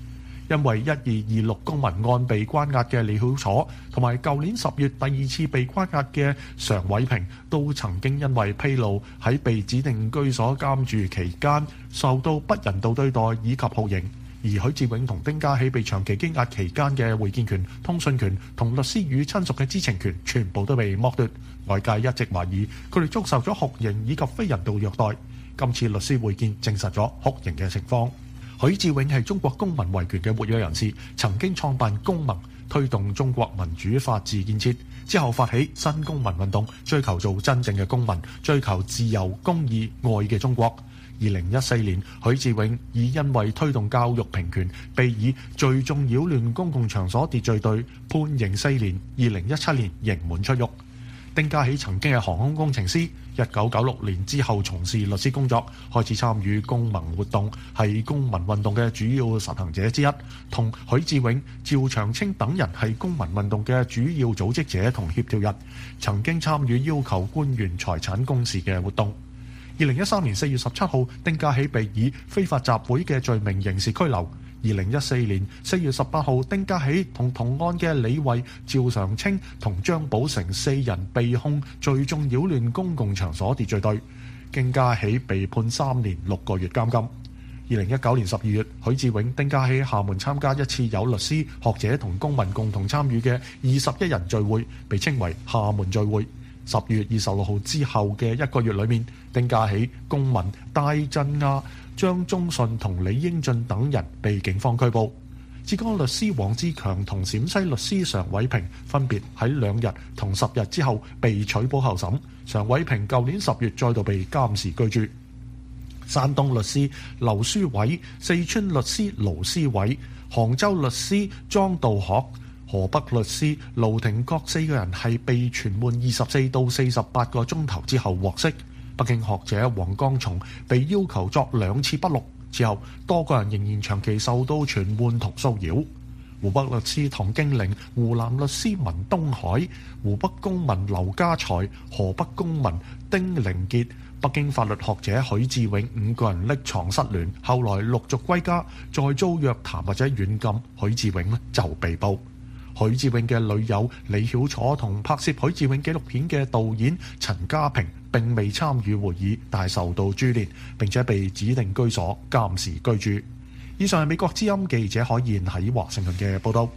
因為一二二六公民案被關押嘅李曉楚，同埋舊年十月第二次被關押嘅常偉平，都曾經因為披露喺被指定居所監住期間受到不人道對待以及酷刑。而許志永同丁家喜被長期羈押期間嘅會見權、通訊權同律師與親屬嘅知情權，全部都被剝奪。外界一直懷疑佢哋遭受咗酷刑以及非人道虐待。今次律師會見證實咗酷刑嘅情況。許志永係中國公民維權嘅活躍人士，曾經創辦公盟，推動中國民主法治建設，之後發起新公民運動，追求做真正嘅公民，追求自由、公義、愛嘅中國。二零一四年，許志永以因為推動教育平權，被以聚眾擾亂公共場所秩序罪判刑四年。二零一七年刑滿出獄。丁家喜曾經係航空工程師，一九九六年之後從事律師工作，開始參與公民活動，係公民運動嘅主要實行者之一。同許志永、趙長青等人係公民運動嘅主要組織者同協調人，曾經參與要求官員財產公示嘅活動。二零一三年四月十七號，丁家喜被以非法集會嘅罪名刑事拘留。二零一四年四月十八號，丁家喜同同案嘅李慧、趙長青同張寶成四人被控聚眾擾亂公共場所秩序罪，丁家喜被判三年六個月監禁。二零一九年十二月，許志永、丁家喜喺廈門參加一次有律師、學者同公民共同參與嘅二十一人聚會，被稱為廈門聚會。十月二十六號之後嘅一個月裏面，丁家喜、公民戴振亞、張忠信同李英俊等人被警方拘捕。浙江律師黃志強同陝西律師常偉平分別喺兩日同十日之後被取保候審。常偉平舊年十月再度被監視居住。山東律師劉書偉、四川律師盧思偉、杭州律師莊道學、河北律師盧廷國四個人係被傳喚二十四到四十八個鐘頭之後獲釋。北京學者黃江松被要求作兩次筆錄之後，多個人仍然長期受到傳喚同騷擾。湖北律師唐經玲、湖南律師文東海、湖北公民劉家才、河北公民丁凌傑、北京法律學者許志永五個人匿藏失聯，後來陸續歸家，再遭約談或者軟禁，許志永呢就被捕。許志永嘅女友李曉楚同拍攝許志永紀錄片嘅導演陳家平並未參與會議，但受到株連，並且被指定居所監視居住。以上係美國之音記者海燕喺華盛頓嘅報道。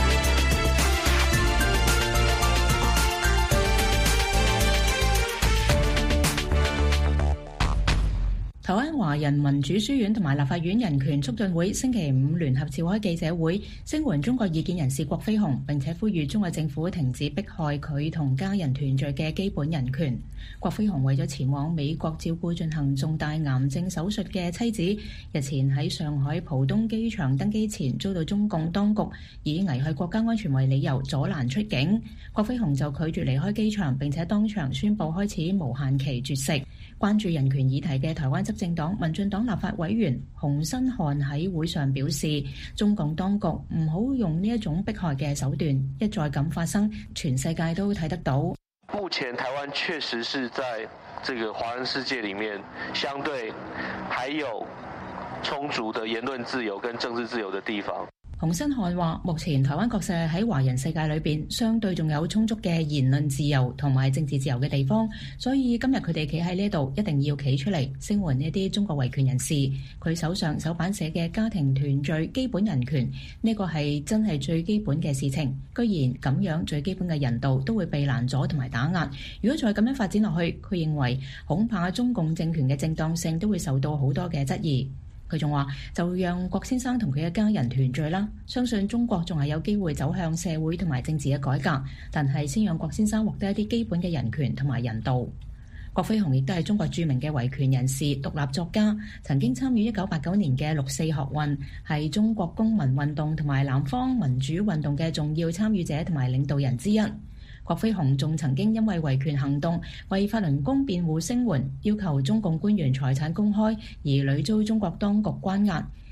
台灣華人民主書院同埋立法院人權促進會星期五聯合召開記者會，聲援中國異見人士郭飛雄，並且呼籲中國政府停止迫害佢同家人團聚嘅基本人權。郭飛雄為咗前往美國照顧進行重大癌症手術嘅妻子，日前喺上海浦東機場登機前遭到中共當局以危害國家安全為理由阻攔出境，郭飛雄就拒絕離開機場，並且當場宣布開始無限期絕食。關注人權議題嘅台灣執政黨民進黨立法委員洪新漢喺會上表示，中共當局唔好用呢一種迫害嘅手段，一再咁發生，全世界都睇得到。 目前台灣確實是在這個華人世界裡面，相對還有充足的言論自由跟政治自由的地方。 洪新漢話，目前台灣確實喺華人世界裏邊，相對仲有充足嘅言論自由同埋政治自由嘅地方，所以今日佢哋企喺呢度，一定要企出嚟聲援呢啲中國維權人士。佢手上手板寫嘅家庭團聚基本人權，呢個係真係最基本嘅事情。居然咁樣最基本嘅人道都會被攔阻同埋打壓，如果再咁樣發展落去，佢認為恐怕中共政權嘅正當性都會受到好多嘅質疑。佢仲話就讓郭先生同佢嘅家人團聚啦，相信中國仲係有機會走向社會同埋政治嘅改革，但係先讓郭先生獲得一啲基本嘅人權同埋人道。郭飛雄亦都係中國著名嘅維權人士、獨立作家，曾經參與一九八九年嘅六四學運，係中國公民運動同埋南方民主運動嘅重要參與者同埋領導人之一。郭飛雄仲曾經因為維權行動為法輪功辯護聲援，要求中共官員財產公開，而屢遭中國當局關押。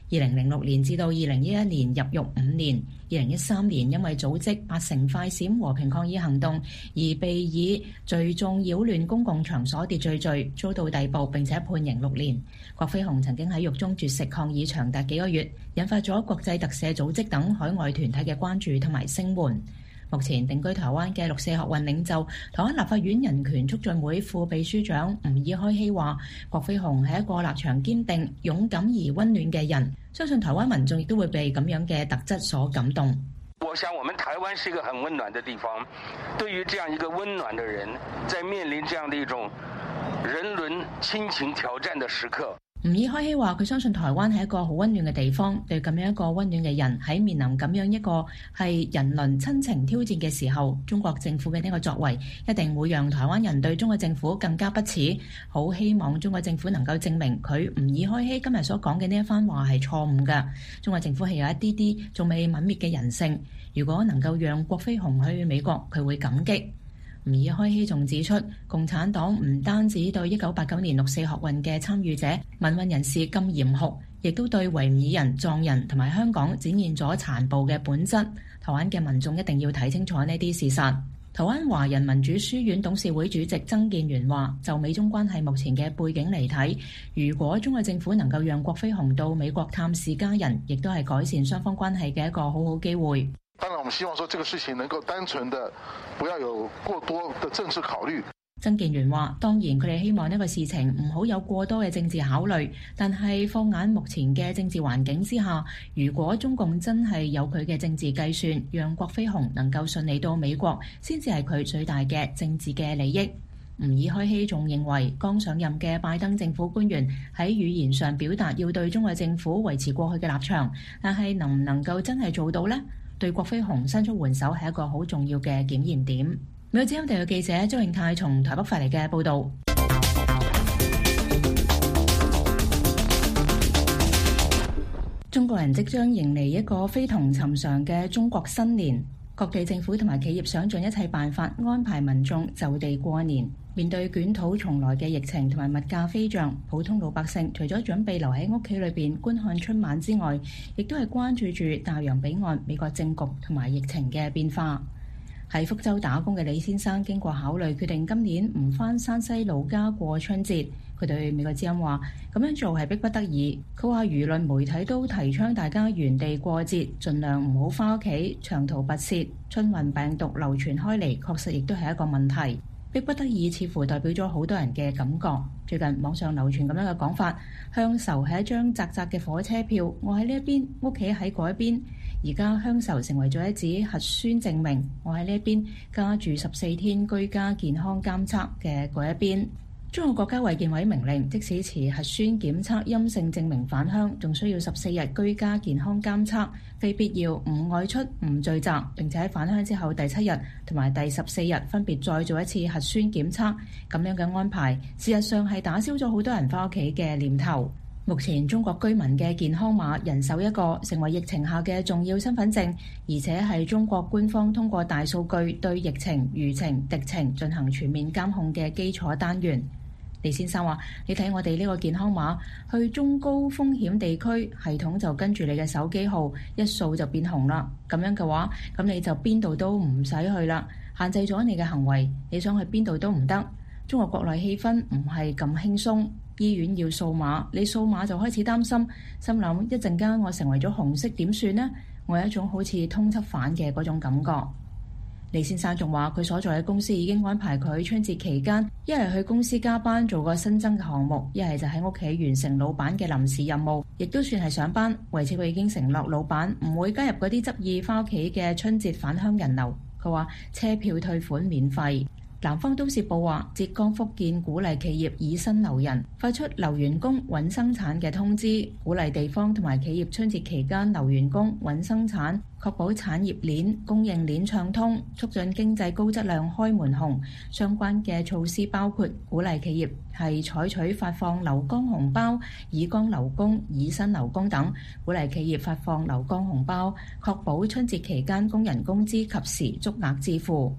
二零零六年至到二零一一年入獄五年，二零一三年因為組織八成快閃和平抗議行動而被以聚眾擾亂公共場所秩序罪遭到逮捕並且判刑六年。郭飛雄曾經喺獄中絕食抗議長達幾個月，引發咗國際特赦組織等海外團體嘅關注同埋聲援。目前定居台灣嘅六四學運領袖、台灣立法院人權促進會副秘書長吳爾開希話，郭飛雄係一個立場堅定、勇敢而溫暖嘅人，相信台灣民眾亦都會被咁樣嘅特質所感動。 我想我們台灣是一個很溫暖的地方，對於這樣一個溫暖的人，在面臨這樣的一種人倫親情挑戰的時刻， 吳爾開希話：佢相信台灣係一個好溫暖嘅地方，對咁樣一個溫暖嘅人喺面臨咁樣一個係人倫親情挑戰嘅時候，中國政府嘅呢個作為一定會讓台灣人對中國政府更加不齒。好希望中國政府能夠證明佢吳爾開希今日所講嘅呢一番話係錯誤嘅。中國政府係有一啲啲仲未泯滅嘅人性，如果能夠讓郭飛雄去美國，佢會感激。吳爾開希仲指出，共產黨唔單止對一九八九年六四學運嘅參與者、民運人士咁嚴酷，亦都對維吾爾人、藏人同埋香港展現咗殘暴嘅本質。台灣嘅民眾一定要睇清楚呢啲事實。台灣華人民主書院董事會主席曾建元話，就美中關係目前嘅背景嚟睇，如果中國政府能夠讓郭飛雄到美國探視家人，亦都係改善雙方關係嘅一個好好機會。 當然，我們希望說這個事情能夠單純的，不要有過多的政治考慮。 曾建元話：當然，佢哋希望呢個事情唔好有過多嘅政治考慮，但係放眼目前嘅政治環境之下，如果中共真係有佢嘅政治計算，讓郭飛雄能夠順利到美國，先至係佢最大嘅政治嘅利益。吳爾開希仲認為，剛上任嘅拜登政府官員喺語言上表達要對中國政府維持過去嘅立場，但係能唔能夠真係做到呢？對郭飛雄伸出援手係一個好重要嘅檢驗點。美國之音地嘅記者周永泰從台北發嚟嘅報導。中國人即將迎嚟一個非同尋常嘅中國新年，各地政府同埋企業想盡一切辦法安排民眾就地過年。面對捲土重來嘅疫情同埋物價飛漲，普通老百姓除咗準備留喺屋企裏邊觀看春晚之外，亦都係關注住大洋彼岸美國政局同埋疫情嘅變化。喺福州打工嘅李先生經過考慮，決定今年唔返山西老家過春節。佢對美國之音話：咁樣做係迫不得已。佢話輿論媒體都提倡大家原地過節，盡量唔好返屋企長途跋涉，春運病毒流傳開嚟，確實亦都係一個問題。迫不得已似乎代表咗好多人嘅感覺。最近網上流傳咁樣嘅講法，鄉愁係一張窄窄嘅火車票，我喺呢一邊，屋企喺嗰一邊。而家鄉愁成為咗一紙核酸證明，我喺呢一邊，家住十四天居家健康監測嘅嗰一邊。中國國家衛健委明令，即使持核酸檢測陰性證明返鄉，仲需要十四日居家健康監測，非必要唔外出唔聚集，並且喺返鄉之後第七日同埋第十四日分別再做一次核酸檢測。咁樣嘅安排，事實上係打消咗好多人返屋企嘅念頭。目前中國居民嘅健康碼人手一個，成為疫情下嘅重要身份證，而且係中國官方通過大數據對疫情、輿情、敵情進行全面監控嘅基礎單元。李先生話：你睇我哋呢個健康碼，去中高風險地區，系統就跟住你嘅手機號一掃就變紅啦。咁樣嘅話，咁你就邊度都唔使去啦，限制咗你嘅行為，你想去邊度都唔得。中國國內氣氛唔係咁輕鬆，醫院要掃碼，你掃碼就開始擔心，心諗一陣間我成為咗紅色點算呢？我有一種好似通緝犯嘅嗰種感覺。李先生仲話：佢所在嘅公司已經安排佢春節期間一係去公司加班做個新增嘅項目，一係就喺屋企完成老闆嘅臨時任務，亦都算係上班。為此佢已經承諾老闆唔會加入嗰啲執意返屋企嘅春節返鄉人流。佢話車票退款免費。南方都市報話，浙江、福建鼓勵企業以薪留人，發出留員工穩生產嘅通知，鼓勵地方同埋企業春節期間留員工穩生產，確保產業鏈供應鏈暢通，促進經濟高質量開門紅。相關嘅措施包括鼓勵企業係採取發放留崗紅包、以崗留工、以薪留工等，鼓勵企業發放留崗紅包，確保春節期間工人工資及時足額支付。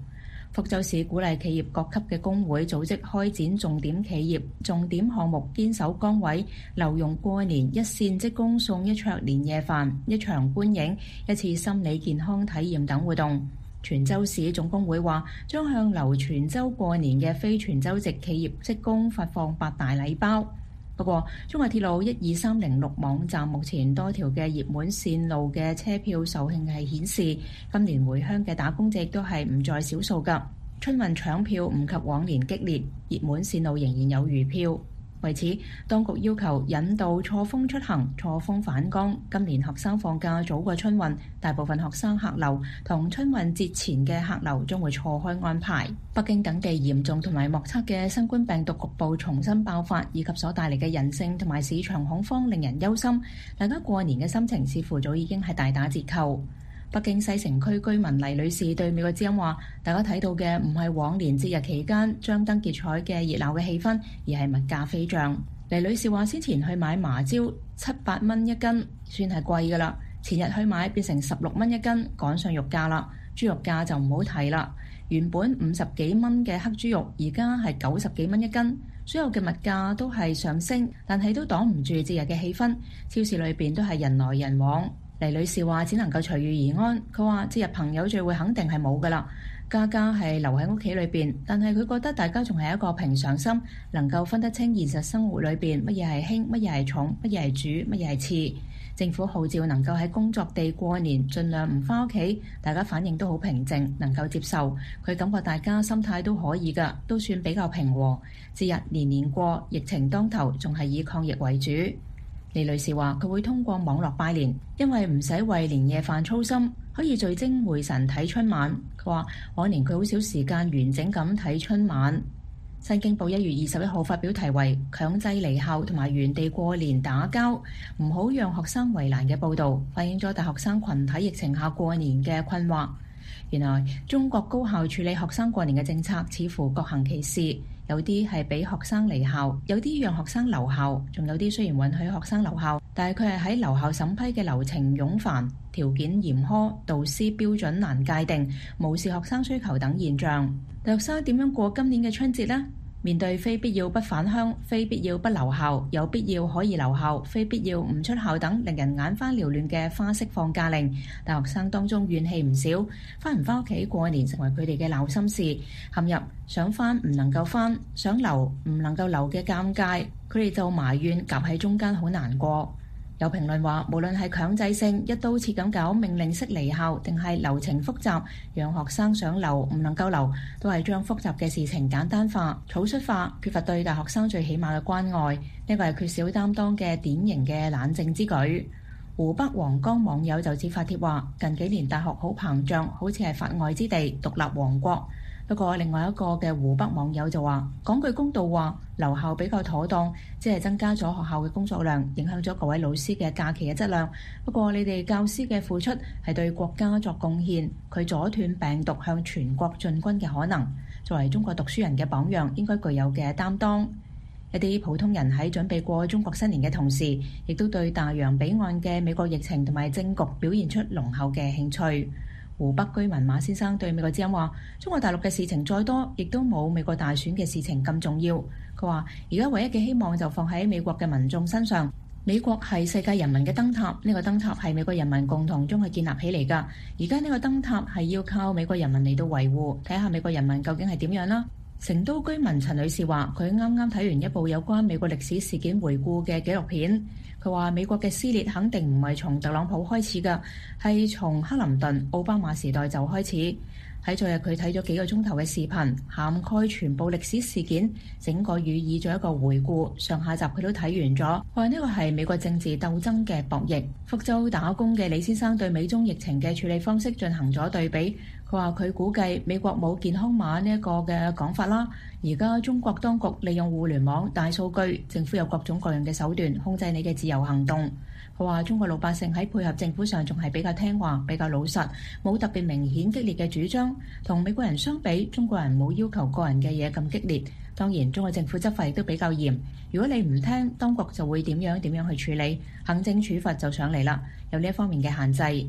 福州市鼓勵企業各級嘅工會組織開展重點企業、重點項目堅守崗位，留用過年一線職工送一桌年夜飯、一場觀影、一次心理健康體驗等活動。泉州市總工會話將向留泉州過年嘅非泉州籍企業職工發放八大禮包。不過，中國鐵路一二三零六網站目前多條嘅熱門線路嘅車票售罄係顯示，今年回鄉嘅打工者都係唔在少數㗎。春運搶票唔及往年激烈，熱門線路仍然有餘票。為此，當局要求引導錯峰出行、錯峰返崗。今年學生放假早過春運，大部分學生客流同春運節前嘅客流將會錯開安排。北京等地嚴重同埋莫測嘅新冠病毒局部重新爆發，以及所帶嚟嘅人性同埋市場恐慌，令人憂心。大家過年嘅心情似乎早已經係大打折扣。北京西城區居民黎女士對美國之音話：大家睇到嘅唔係往年節日期間張燈結綵嘅熱鬧嘅氣氛，而係物價飛漲。黎女士話：先前去買麻椒七八蚊一斤，算係貴㗎啦。前日去買變成十六蚊一斤，趕上肉價啦。豬肉價就唔好提啦，原本五十幾蚊嘅黑豬肉，而家係九十幾蚊一斤。所有嘅物價都係上升，但係都擋唔住節日嘅氣氛。超市裏邊都係人來人往。黎女士話：只能夠隨遇而安。佢話節日朋友聚會肯定係冇㗎啦，家家係留喺屋企裏邊。但係佢覺得大家仲係一個平常心，能夠分得清現實生活裏邊乜嘢係輕，乜嘢係重，乜嘢係主，乜嘢係次。政府號召能夠喺工作地過年，盡量唔返屋企。大家反應都好平靜，能夠接受。佢感覺大家心態都可以㗎，都算比較平和。節日年年過，疫情當頭，仲係以抗疫為主。李女士話：佢會通過網絡拜年，因為唔使為年夜飯操心，可以聚精會神睇春晚。佢話往年佢好少時間完整咁睇春晚。新京報一月二十一號發表題為《強制離校同埋原地過年打交，唔好讓學生為難》嘅報導，反映咗大學生群體疫情下過年嘅困惑。原來中國高校處理學生過年嘅政策似乎各行其事。有啲係俾學生離校，有啲讓學生留校，仲有啲雖然允許學生留校，但係佢係喺留校審批嘅流程冗繁、條件嚴苛、導師標準難界定、無視學生需求等現象。大學生點樣過今年嘅春節呢？面對非必要不返鄉、非必要不留校、有必要可以留校、非必要唔出校等令人眼花繚亂嘅花式放假令，大學生當中怨氣唔少，返唔返屋企過年成為佢哋嘅鬧心事，陷入想返唔能夠返、想留唔能夠留嘅尷尬，佢哋就埋怨夾喺中間好難過。有評論話，無論係強制性一刀切咁搞命令式離校，定係流程複雜，讓學生想留唔能夠留，都係將複雜嘅事情簡單化、草率化，缺乏對大學生最起碼嘅關愛。呢個係缺少擔當嘅典型嘅冷靜之舉。湖北黃岡網友就此發帖話：近幾年大學好膨脹，好似係法外之地、獨立王國。不過另外一個嘅湖北網友就話：講句公道話，留校比較妥當，只係增加咗學校嘅工作量，影響咗各位老師嘅假期嘅質量。不過你哋教師嘅付出係對國家作貢獻，佢阻斷病毒向全國進軍嘅可能。作為中國讀書人嘅榜樣，應該具有嘅擔當。一啲普通人喺準備過中國新年嘅同時，亦都對大洋彼岸嘅美國疫情同埋政局表現出濃厚嘅興趣。湖北居民馬先生對美國之音話：中國大陸嘅事情再多，亦都冇美國大選嘅事情咁重要。佢話：而家唯一嘅希望就放喺美國嘅民眾身上。美國係世界人民嘅燈塔，呢個燈塔係美國人民共同將佢建立起嚟㗎。而家呢個燈塔係要靠美國人民嚟到維護。睇下美國人民究竟係點樣啦。成都居民陳女士話：佢啱啱睇完一部有關美國歷史事件回顧嘅紀錄片。佢話美國嘅撕裂肯定唔係從特朗普開始㗎，係從克林頓、奧巴馬時代就開始。喺昨日佢睇咗幾個鐘頭嘅視頻，涵蓋全部歷史事件，整個予以做一個回顧。上下集佢都睇完咗，話呢個係美國政治鬥爭嘅博弈。福州打工嘅李先生對美中疫情嘅處理方式進行咗對比。佢話佢估計美國冇健康碼呢一個嘅講法啦。而家中國當局利用互聯網、大數據，政府有各種各樣嘅手段控制你嘅自由行動。佢話中國老百姓喺配合政府上仲係比較聽話、比較老實，冇特別明顯激烈嘅主張。同美國人相比，中國人冇要求個人嘅嘢咁激烈。當然，中國政府執法亦都比較嚴。如果你唔聽，當局就會點樣點樣去處理，行政處罰就上嚟啦，有呢一方面嘅限制。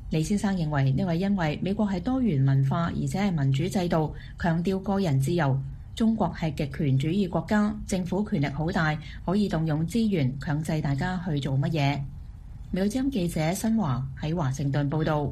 李先生認為呢位因為美國係多元文化，而且係民主制度，強調個人自由。中國係極權主義國家，政府權力好大，可以動用資源強制大家去做乜嘢。美國之音記者新華喺華盛頓報導。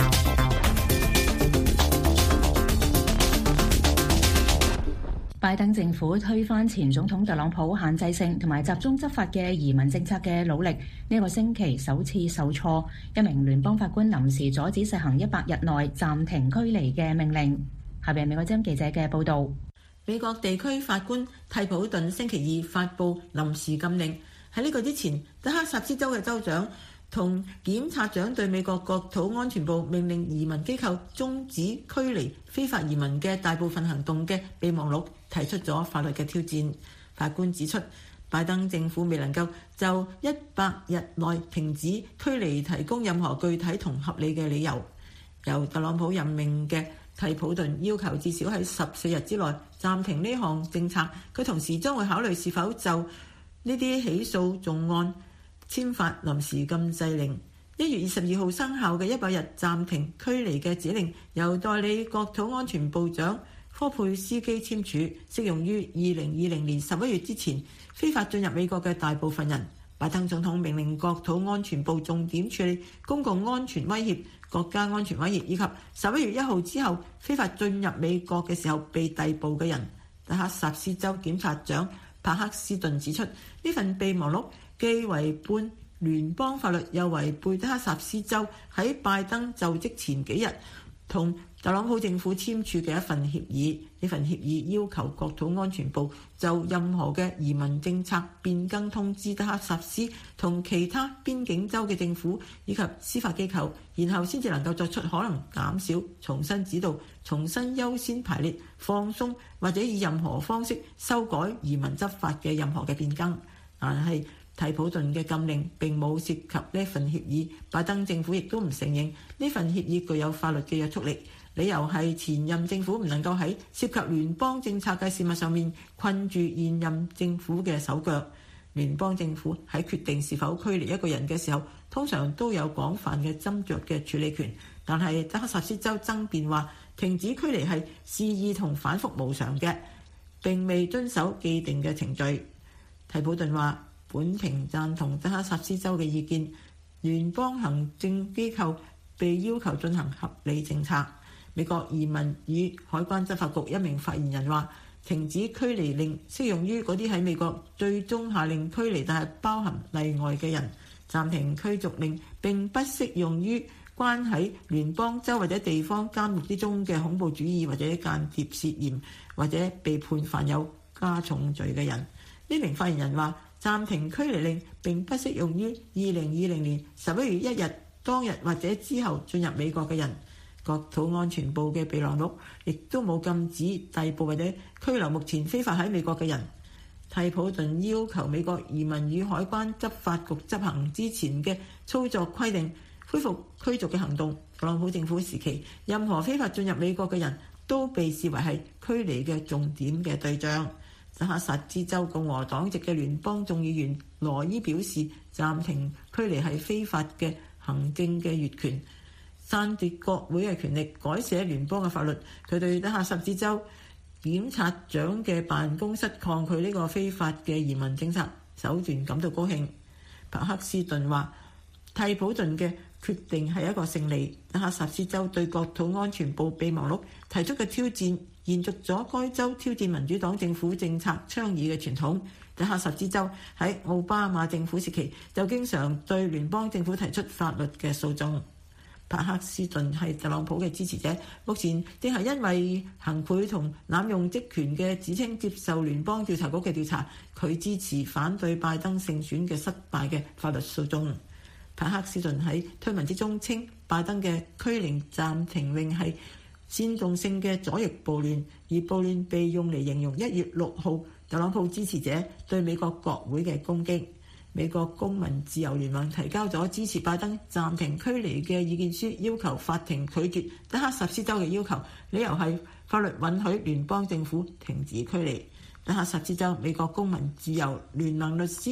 拜登政府推翻前總統特朗普限制性同埋集中執法嘅移民政策嘅努力，呢個星期首次受挫。一名聯邦法官臨時阻止實行一百日內暫停驅離嘅命令。下邊美國之音記者嘅報導。 美國地區法官蒂普頓星期二發布臨時禁令。喺呢個之前，德克薩斯州嘅州長同檢察長對美國國土安全部命令移民機構終止驅離非法移民嘅大部分行動嘅備忘錄提出咗法律嘅挑戰。法官指出，拜登政府未能夠就一百日內停止驅離提供任何具體同合理嘅理由。由特朗普任命嘅蒂普頓要求至少喺十四日之內暫停呢項政策。佢同時將會考慮是否就呢啲起訴重案簽發臨時禁制令。一月二十二號生效嘅一百日暫停驅離嘅指令，由代理國土安全部長科佩斯基簽署，適用於二零二零年十一月之前非法進入美國嘅大部分人。拜登總統命令國土安全部重點處理公共安全威脅、國家安全威脅，以及十一月一號之後非法進入美國嘅時候被逮捕嘅人。德克薩斯州檢察長帕克斯頓指出，呢份備忘錄既違背聯邦法律，又違背德克薩斯州喺拜登就職前幾日同特朗普政府簽署嘅一份協議。呢份協議要求國土安全部就任何嘅移民政策變更通知德克薩斯同其他邊境州嘅政府以及司法機構，然後先至能夠作出可能減少、重新指導、重新優先排列、放鬆或者以任何方式修改移民執法嘅任何嘅變更。但係蒂普頓嘅禁令並冇涉及呢份協議，拜登政府亦都唔承認呢份協議具有法律嘅約束力。理由係前任政府唔能夠喺涉及聯邦政策嘅事物上面困住現任政府嘅手腳。聯邦政府喺決定是否驅離一個人嘅時候，通常都有廣泛嘅斟酌嘅處理權。但係德克薩斯州爭辯話，停止驅離係肆意同反覆無常嘅，並未遵守既定嘅程序。蒂普頓話，本庭贊同德克薩斯州嘅意見，聯邦行政機構被要求進行合理政策。美國移民與海關執法局一名發言人話，停止驅離令適用於嗰啲喺美國最終下令驅離但係包含例外嘅人。暫停驅逐令並不適用於關喺聯邦州或者地方監獄之中嘅恐怖主義或者間諜涉嫌或者被判犯有加重罪嘅人。呢名發言人話，暫停驅離令並不適用於二零二零年十一月一日當日或者之後進入美國嘅人。國土安全部嘅備忘錄亦都冇禁止逮捕或者拘留目前非法喺美國嘅人。蒂普頓要求美國移民與海關執法局執行之前嘅操作規定，恢復驅逐嘅行動。特朗普政府時期，任何非法進入美國嘅人都被視為係驅離嘅重點嘅對象。德克薩斯州共和黨籍嘅聯邦眾議員羅伊表示，暫停驅離係非法嘅行政嘅越權，篡奪國會嘅權力，改寫聯邦嘅法律。佢對德克薩斯州檢察長嘅辦公室抗拒呢個非法嘅移民政策手段感到高興。帕克斯頓話，蒂普頓嘅決定係一個勝利。德克薩斯州對國土安全部備忘錄提出嘅挑戰，延續咗該州挑戰民主黨政府政策倡議嘅傳統。德克薩斯州喺奧巴馬政府時期就經常對聯邦政府提出法律嘅訴訟。帕克斯頓係特朗普嘅支持者，目前正係因為行賄同濫用職權嘅指稱接受聯邦調查局嘅調查。佢支持反對拜登勝選嘅失敗嘅法律訴訟。帕克斯頓喺推文之中稱，拜登嘅驅離暫停令係煽動性嘅左翼暴亂，而暴亂被用嚟形容一月六號特朗普支持者對美國國會嘅攻擊。美國公民自由聯盟提交咗支持拜登暫停驅離嘅意見書，要求法庭拒絕德克薩斯州嘅要求，理由係法律允許聯邦政府停止驅離。德克薩斯州美國公民自由聯盟律師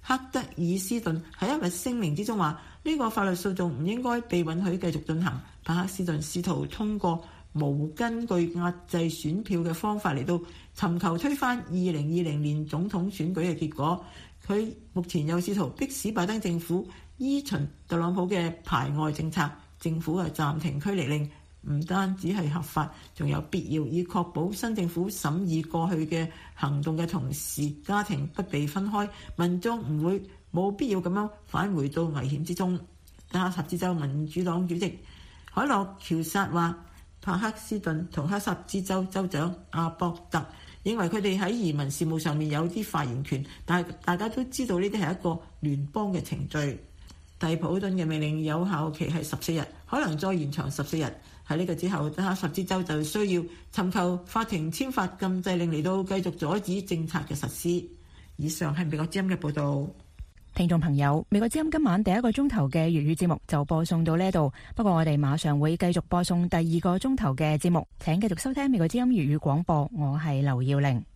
克德爾斯頓喺一份聲明之中話，呢、這個法律訴訟唔應該被允許繼續進行。帕克斯頓試圖通過無根據壓制選票嘅方法嚟到尋求推翻二零二零年總統選舉嘅結果。佢目前又試圖迫使拜登政府依循特朗普嘅排外政策。政府嘅暫停驅離令唔單止係合法，仲有必要，以確保新政府審議過去嘅行動嘅同時，家庭不被分開，民眾唔會冇必要咁樣返回到危險之中。德克薩斯州民主黨主席海洛喬薩話，帕克斯頓同克薩斯州州長阿博特認為佢哋喺移民事務上面有啲發言權，但係大家都知道呢啲係一個聯邦嘅程序。蒂普頓嘅命令有效期係十四日，可能再延長十四日。喺呢個之後，德克薩斯州就需要尋求法庭簽發禁制令嚟到繼續阻止政策嘅實施。以上係美國之音嘅報導。 聽眾朋友，美國之音今晚第一個鐘頭嘅粵語節目就播送到呢度，不過我哋馬上會繼續播送第二個鐘頭嘅節目，請繼續收聽美國之音粵語廣播。我係劉耀玲。